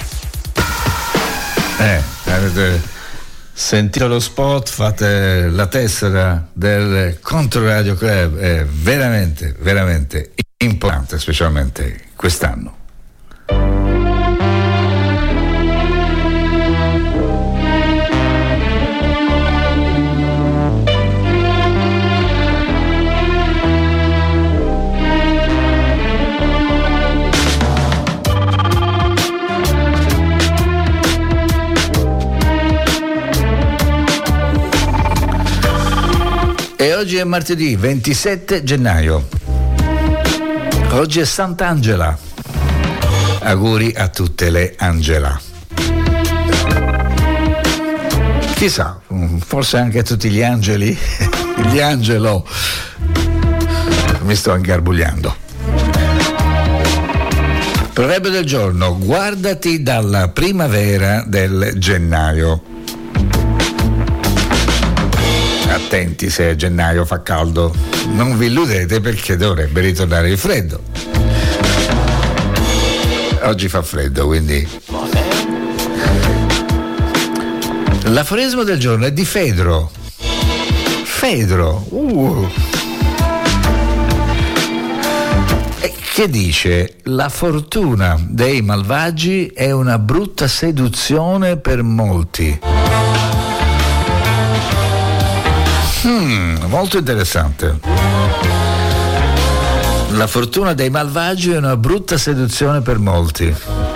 Eh, avete sentito lo spot, fate la tessera del Controradio Club, è veramente, veramente importante, specialmente quest'anno. E oggi è martedì ventisette gennaio. Oggi è Sant'Angela. Auguri a tutte le Angela. Chissà, forse anche a tutti gli angeli. Gli angelo. Mi sto ingarbugliando. Proverbio del giorno: guardati dalla primavera del gennaio. Attenti se a gennaio fa caldo, non vi illudete perché dovrebbe ritornare il freddo. Oggi fa freddo, quindi L'aforismo del giorno è di Fedro. Fedro, uh. che dice: la fortuna dei malvagi è una brutta seduzione per molti. Hmm, molto interessante. La fortuna dei malvagi è una brutta seduzione per molti.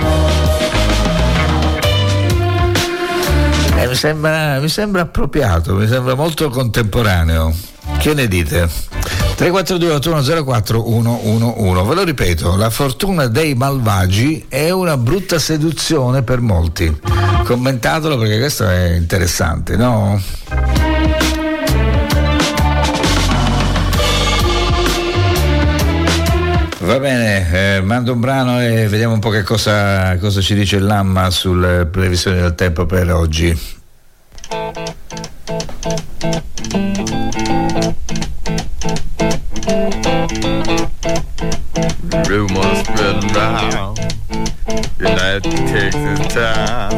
Eh, mi sembra, mi sembra appropriato, mi sembra molto contemporaneo. Che ne dite? tre quattro due otto uno zero quattro uno uno uno. Ve lo ripeto, la fortuna dei malvagi è una brutta seduzione per molti. Commentatelo perché questo è interessante, no? Va bene, eh, mando un brano e vediamo un po' che cosa, cosa ci dice l'Amma sulle previsioni del tempo per oggi. Rumors spread around United Texas town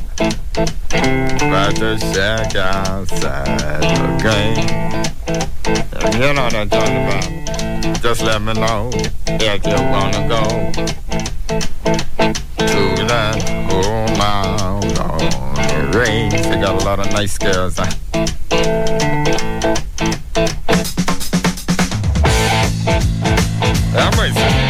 about the shack outside the game. You know what I'm talking about. Just let me know if you wanna go to that home out on the range. They got a lot of nice girls. Huh? I'm racing.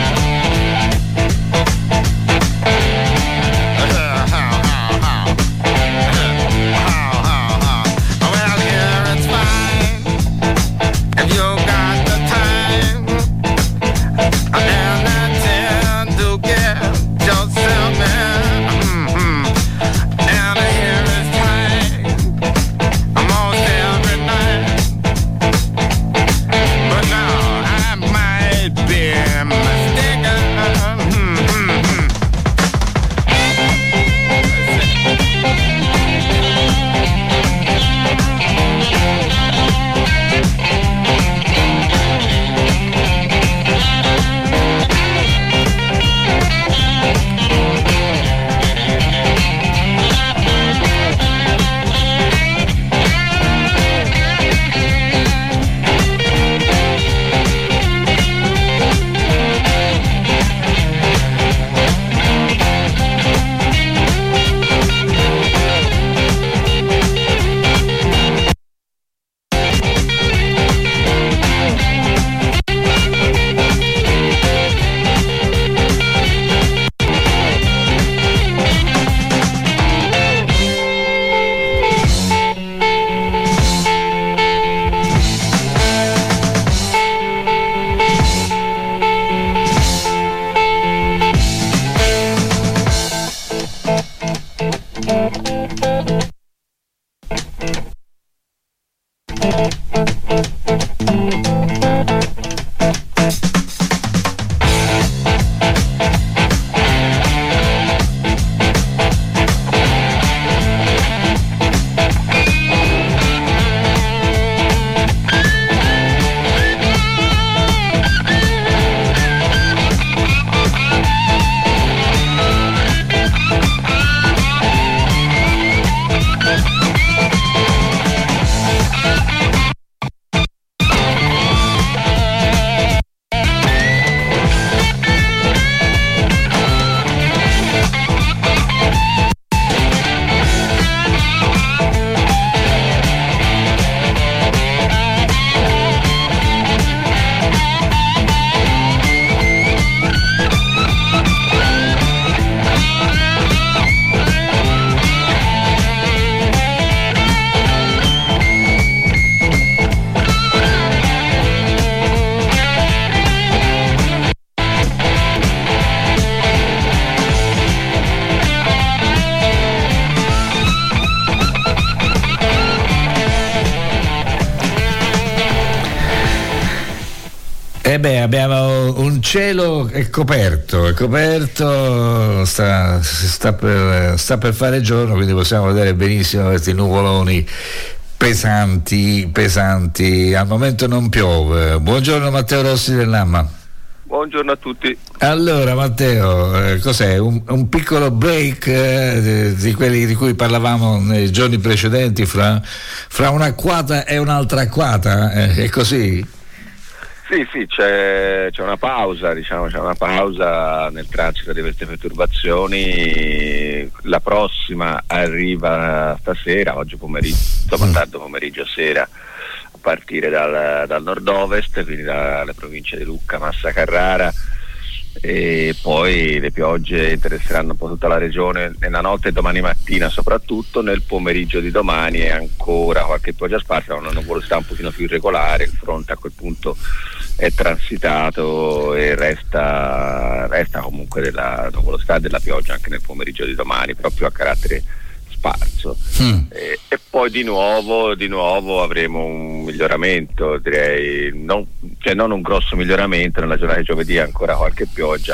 Eh beh, abbiamo un cielo è coperto, è coperto, sta, sta, per, sta per fare giorno, quindi possiamo vedere benissimo questi nuvoloni pesanti, pesanti. Al momento non piove. Buongiorno Matteo Rossi dell'Amma. Buongiorno a tutti. Allora Matteo, eh, cos'è? Un, un piccolo break eh, di quelli di cui parlavamo nei giorni precedenti fra, fra un'acquata e un'altra acquata, eh, è così? Sì, sì, c'è, c'è una pausa, diciamo, c'è una pausa nel transito di queste perturbazioni. La prossima arriva stasera, oggi pomeriggio, insomma tardo pomeriggio sera, a partire dal, dal nord-ovest, quindi dalle province di Lucca, Massa Carrara, e poi le piogge interesseranno un po' tutta la regione nella notte e domani mattina, soprattutto nel pomeriggio di domani e ancora qualche pioggia sparsa, ma una nuvolosità un pochino più irregolare. Il fronte a quel punto è transitato e resta, resta comunque della nuvolosità e della pioggia anche nel pomeriggio di domani, proprio a carattere sparso. Mm. E, e poi di nuovo, di nuovo avremo un miglioramento, direi, non, cioè non un grosso miglioramento, nella giornata di giovedì ancora qualche pioggia,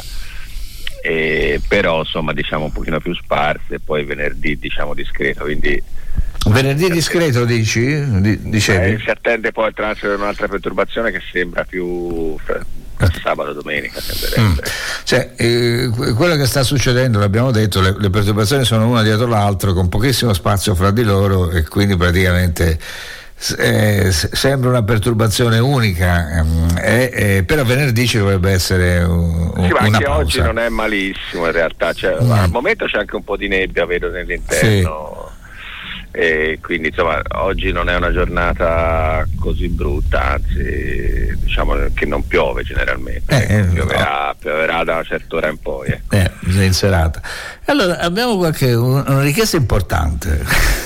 e, però insomma diciamo un pochino più sparse, e poi venerdì diciamo discreto, quindi venerdì discreto dici? Dicevi? Eh, si attende poi il transito di un'altra perturbazione che sembra più sabato domenica sembrerebbe. Mm. Cioè, eh, quello che sta succedendo, l'abbiamo detto, le, le perturbazioni sono una dietro l'altra con pochissimo spazio fra di loro, e quindi praticamente eh, sembra una perturbazione unica, eh, eh, però venerdì ci dovrebbe essere un, sì, ma una anche pausa. Oggi non è malissimo in realtà, cioè, mm. al momento c'è anche un po' di nebbia, vedo nell'interno. Sì. E quindi insomma oggi non è una giornata così brutta, anzi diciamo che non piove generalmente, eh, eh, pioverà, no. pioverà da una certa ora in poi eh. Eh, in serata. Allora abbiamo qualche una richiesta importante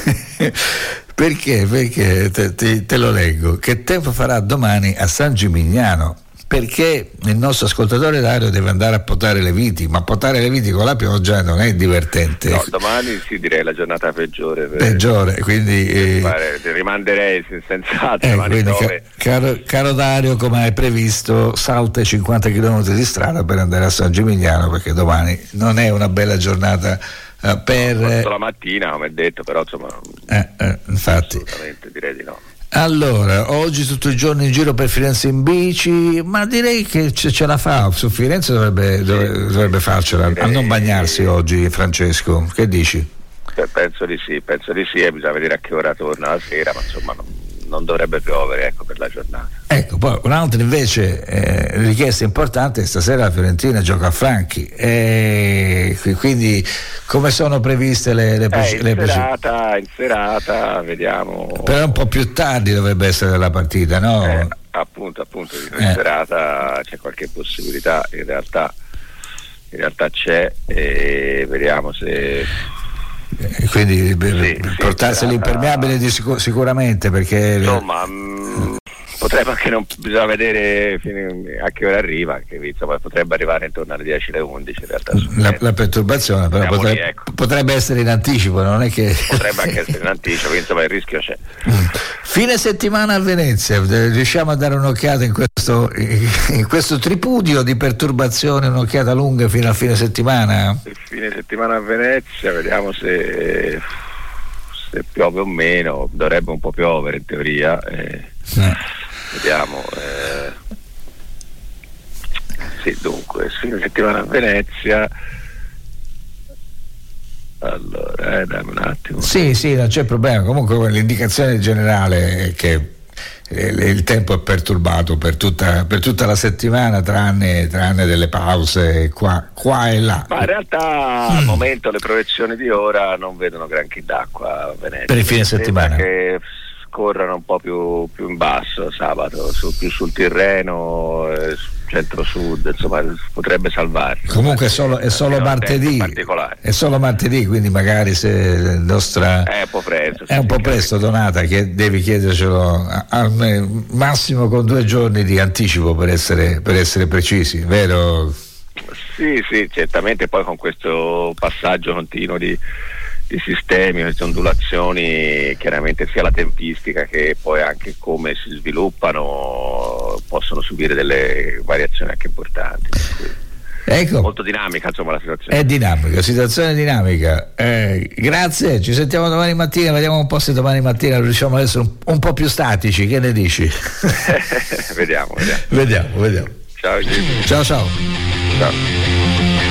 perché perché te, te, te lo leggo: che tempo farà domani a San Gimignano? Perché il nostro ascoltatore Dario deve andare a potare le viti, ma potare le viti con la pioggia non è divertente. No, domani sì, direi la giornata peggiore. Per, peggiore, quindi eh, fare, rimanderei senz'altro. Eh, quindi, ca- caro, caro Dario, come hai previsto, salta i cinquanta chilometri di strada per andare a San Gimignano, perché domani non è una bella giornata uh, per. No, la mattina, come detto, però insomma. Eh, eh, infatti. Assolutamente direi di no. Allora, oggi tutto il giorno in giro per Firenze in bici, ma direi che ce, ce la fa, su Firenze dovrebbe, sì, dovrebbe, dovrebbe farcela, direi, a non bagnarsi oggi, Francesco, che dici? Penso di sì, penso di sì, e bisogna vedere a che ora torna la sera, ma insomma non, non dovrebbe piovere, ecco, per la giornata. Ecco, poi un'altra invece eh, richiesta importante: stasera la Fiorentina gioca a Franchi, e quindi come sono previste le, le, eh, in, le serata, in serata, vediamo. Però un po' più tardi dovrebbe essere la partita, no? Eh, appunto, appunto, in eh. serata c'è qualche possibilità, in realtà, in realtà c'è, e vediamo se. E quindi sì, portarsi sì, l'impermeabile di sicur- sicuramente, perché insomma mh, potrebbe anche non, bisogna vedere fino a che ora arriva, anche insomma potrebbe arrivare intorno alle dieci alle undici in realtà la, la perturbazione, però potrebbe, lì, ecco. potrebbe essere in anticipo, non è che potrebbe anche essere in anticipo, quindi insomma il rischio c'è. Fine settimana a Venezia, riusciamo a dare un'occhiata in questo, in questo tripudio di perturbazioni, un'occhiata lunga fino al fine settimana? Il fine settimana a Venezia, vediamo se, se piove o meno, dovrebbe un po' piovere in teoria, eh, eh. vediamo. Eh. Sì, dunque, il fine settimana a Venezia. Allora, eh, dammi un attimo. Sì, sì, non c'è problema. Comunque l'indicazione generale è che il tempo è perturbato per tutta, per tutta la settimana, tranne, tranne delle pause qua, qua e là. Ma in realtà mm. al momento le proiezioni di ora non vedono granché d'acqua a Venezia. Per il fine settimana. Che scorrano un po' più, più in basso sabato, su, più sul Tirreno, eh, centro-sud, insomma potrebbe salvarsi. Comunque è solo, è solo martedì, è solo martedì, quindi magari se la nostra è un po' presto, è un po' presto Donata, che devi chiedercelo al massimo con due giorni di anticipo per essere, per essere precisi, vero? Sì, sì, certamente, poi con questo passaggio continuo di i sistemi, queste ondulazioni, chiaramente sia la tempistica che poi anche come si sviluppano possono subire delle variazioni anche importanti. Ecco, molto dinamica insomma la situazione. È dinamica, situazione dinamica. Eh, grazie, ci sentiamo domani mattina, vediamo un po' se domani mattina riusciamo ad essere un, un po' più statici, che ne dici? vediamo, vediamo. Vediamo, vediamo. Ciao Jimmy. Ciao ciao. Ciao.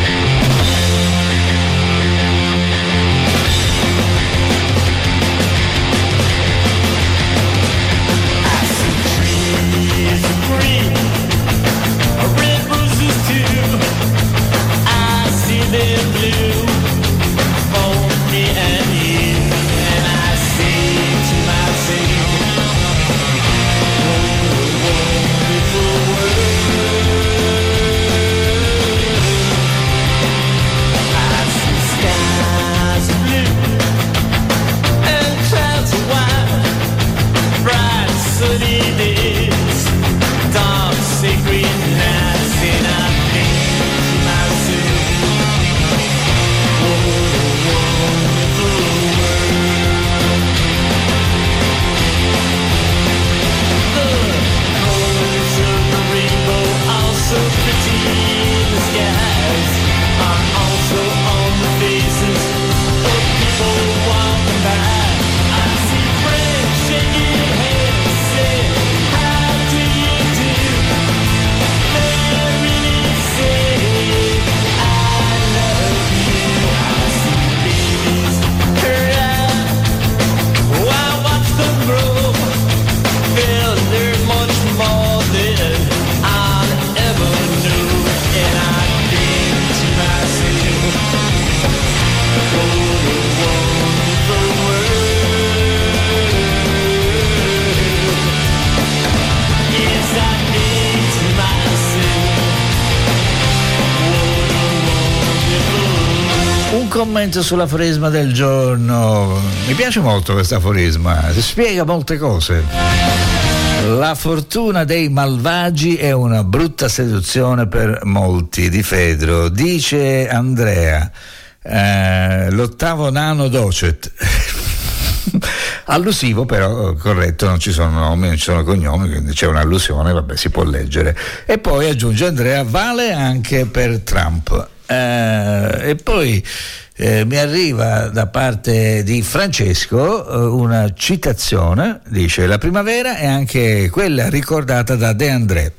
Commento sull'aforisma del giorno. Mi piace molto questo aforisma, si spiega molte cose. La fortuna dei malvagi è una brutta seduzione per molti, di Fedro. Dice Andrea, eh, l'ottavo nano docet. Allusivo, però corretto, non ci sono nomi, non ci sono cognomi, quindi c'è un'allusione, vabbè, si può leggere. E poi aggiunge Andrea, vale anche per Trump. Eh, e poi eh, mi arriva da parte di Francesco eh, una citazione, dice: la primavera è anche quella ricordata da De André.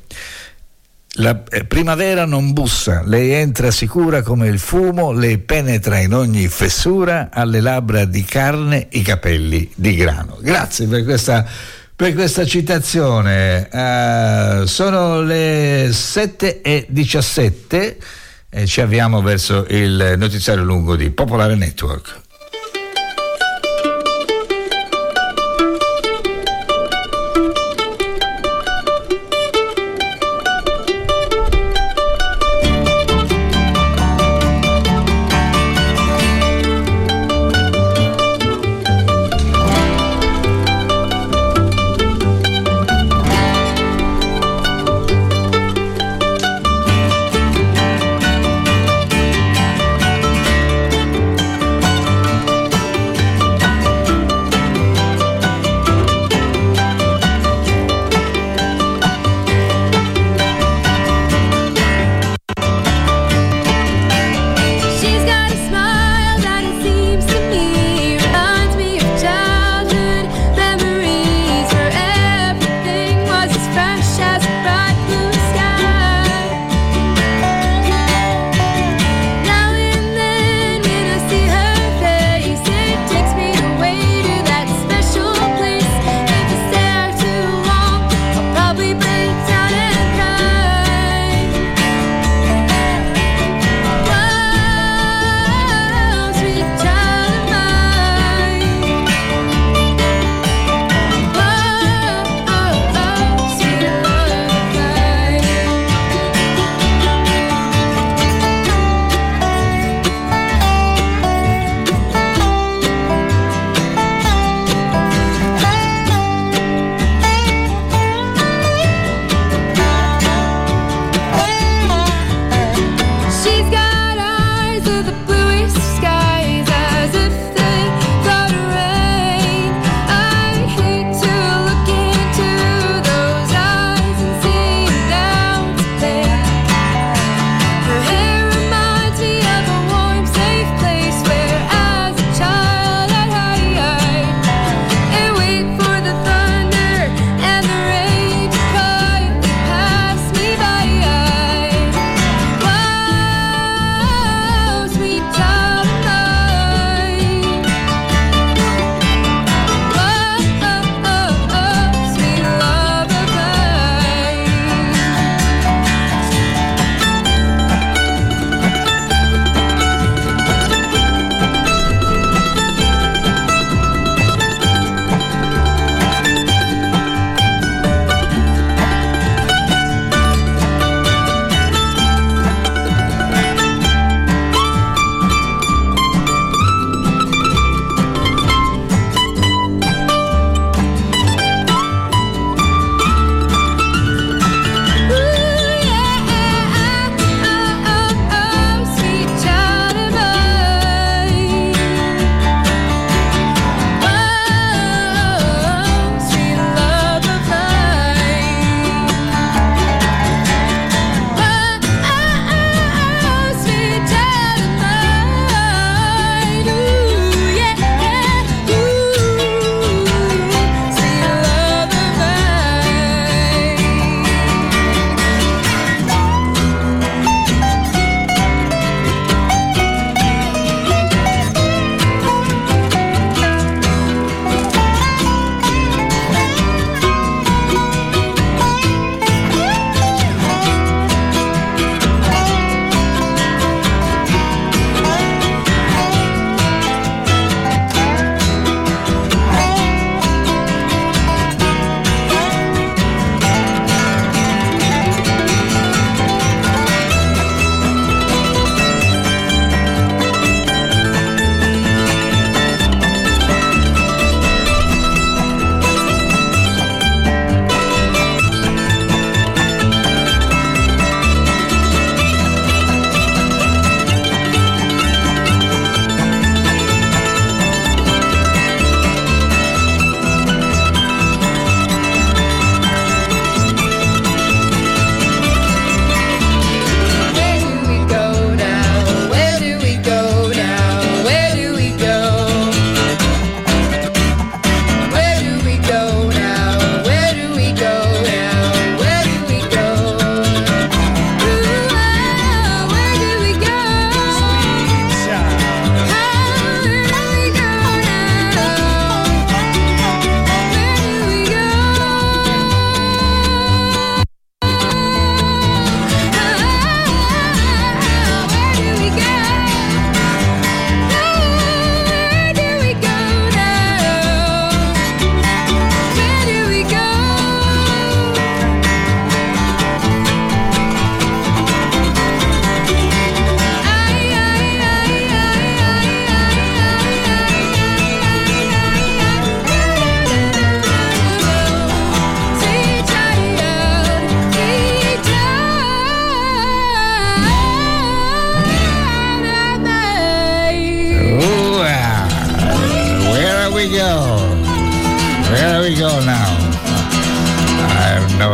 La eh, primavera non bussa, lei entra sicura come il fumo, lei penetra in ogni fessura, alle labbra di carne i capelli di grano. Grazie per questa per questa citazione. Uh, sono le sette e diciassette e ci avviamo verso il notiziario lungo di Popolare Network.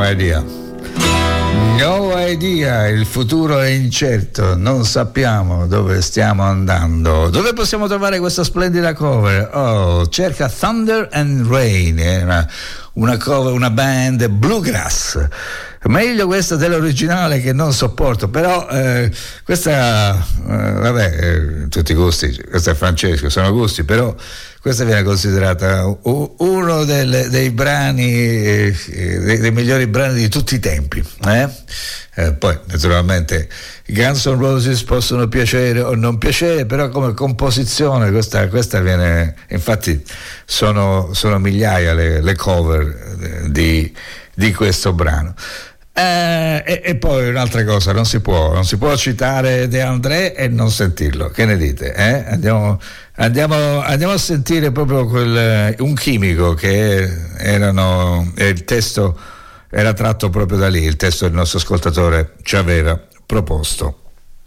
idea. No idea, il futuro è incerto, non sappiamo dove stiamo andando. Dove possiamo trovare questa splendida cover? Oh, cerca Thunder and Rain, è una, una cover, una band bluegrass. Meglio questa dell'originale che non sopporto, però eh, questa, eh, vabbè, eh, tutti i gusti, questo è Francesco, sono gusti, però questa viene considerata uno delle, dei brani, eh, dei, dei migliori brani di tutti i tempi. Eh? Eh, poi naturalmente i Guns N' Roses possono piacere o non piacere, però come composizione questa, questa viene, infatti sono, sono migliaia le, le cover di, di questo brano. Eh, e, e poi un'altra cosa, non si può non si può citare De André e non sentirlo, che ne dite? Eh? Andiamo, andiamo, andiamo a sentire proprio quel, un chimico che erano, e il testo era tratto proprio da lì, il testo del nostro ascoltatore ci aveva proposto.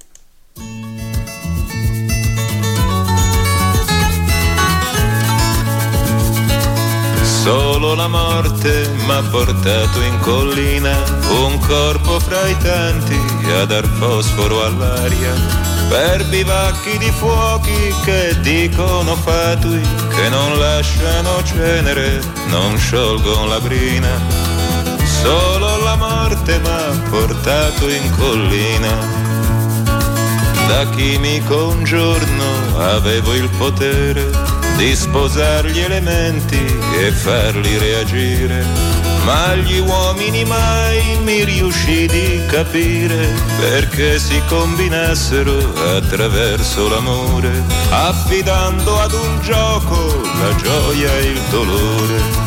Solo la morte m'ha portato in collina, un corpo fra i tanti a dar fosforo all'aria, per bivacchi di fuochi che dicono fatui, che non lasciano cenere, non sciolgono la brina. Solo la morte m'ha portato in collina, da chimico un giorno avevo il potere di sposare gli elementi e farli reagire, ma gli uomini mai mi riuscì di capire perché si combinassero attraverso l'amore, affidando ad un gioco la gioia e il dolore.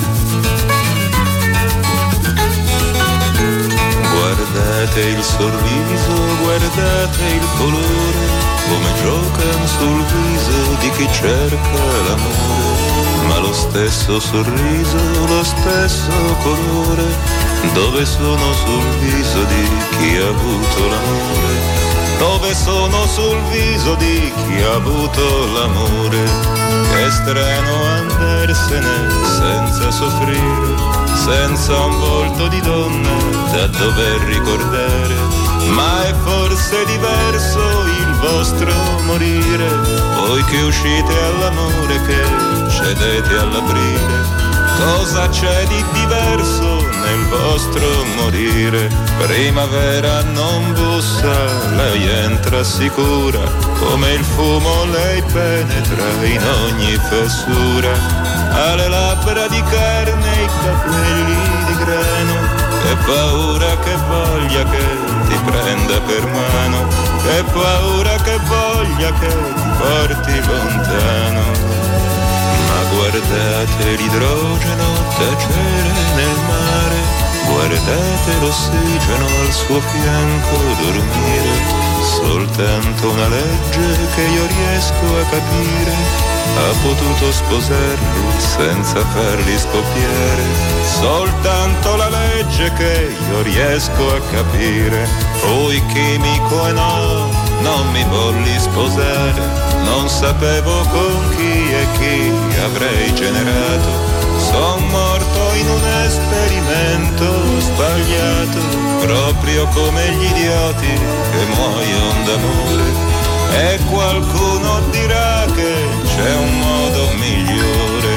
Guardate il sorriso, guardate il colore, come giocano sul viso di chi cerca l'amore, ma lo stesso sorriso, lo stesso colore, dove sono sul viso di chi ha avuto l'amore, dove sono sul viso di chi ha avuto l'amore. È strano andarsene senza soffrire, senza un volto di donna da dover ricordare, ma è forse diverso il vostro morire, voi che uscite all'amore che cedete all'aprire. Cosa c'è di diverso nel vostro morire? Primavera non bussa, lei entra sicura, come il fumo lei penetra in ogni fessura. Ha le labbra di carne e i capelli di grano, che paura, che voglia che ti prenda per mano, che paura, che voglia che ti porti lontano. Ma guardate l'idrogeno tacere nel mare, guardate l'ossigeno al suo fianco dormire, soltanto una legge che io riesco a capire ha potuto sposarli senza farli scoppiare, soltanto la legge che io riesco a capire. Fui chimico e no, non mi volli sposare, non sapevo con chi e chi avrei generato, son morto in un esperimento sbagliato, proprio come gli idioti che muoiono d'amore. E qualcuno dirà che c'è un modo migliore.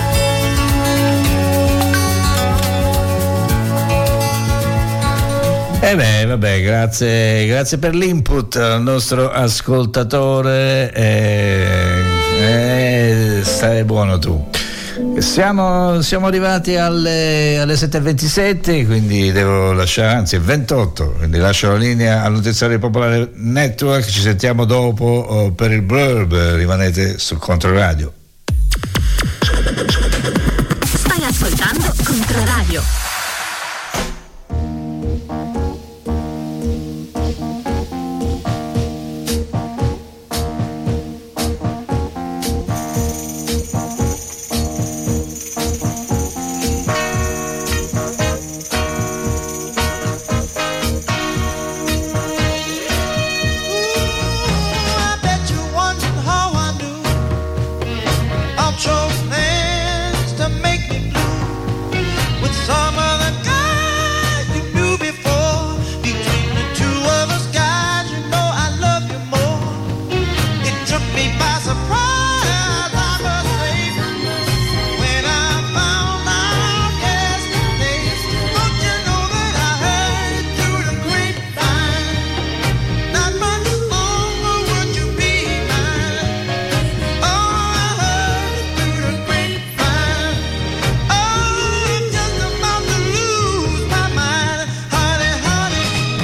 E beh, vabbè, grazie, grazie per l'input al nostro ascoltatore. E, e stai buono tu. Siamo, siamo arrivati alle, alle sette e ventisette, quindi devo lasciare, anzi è ventotto, quindi lascio la linea al Notiziario Popolare Network. Ci sentiamo dopo oh, per il blurb, rimanete su Controradio. Stai ascoltando Controradio.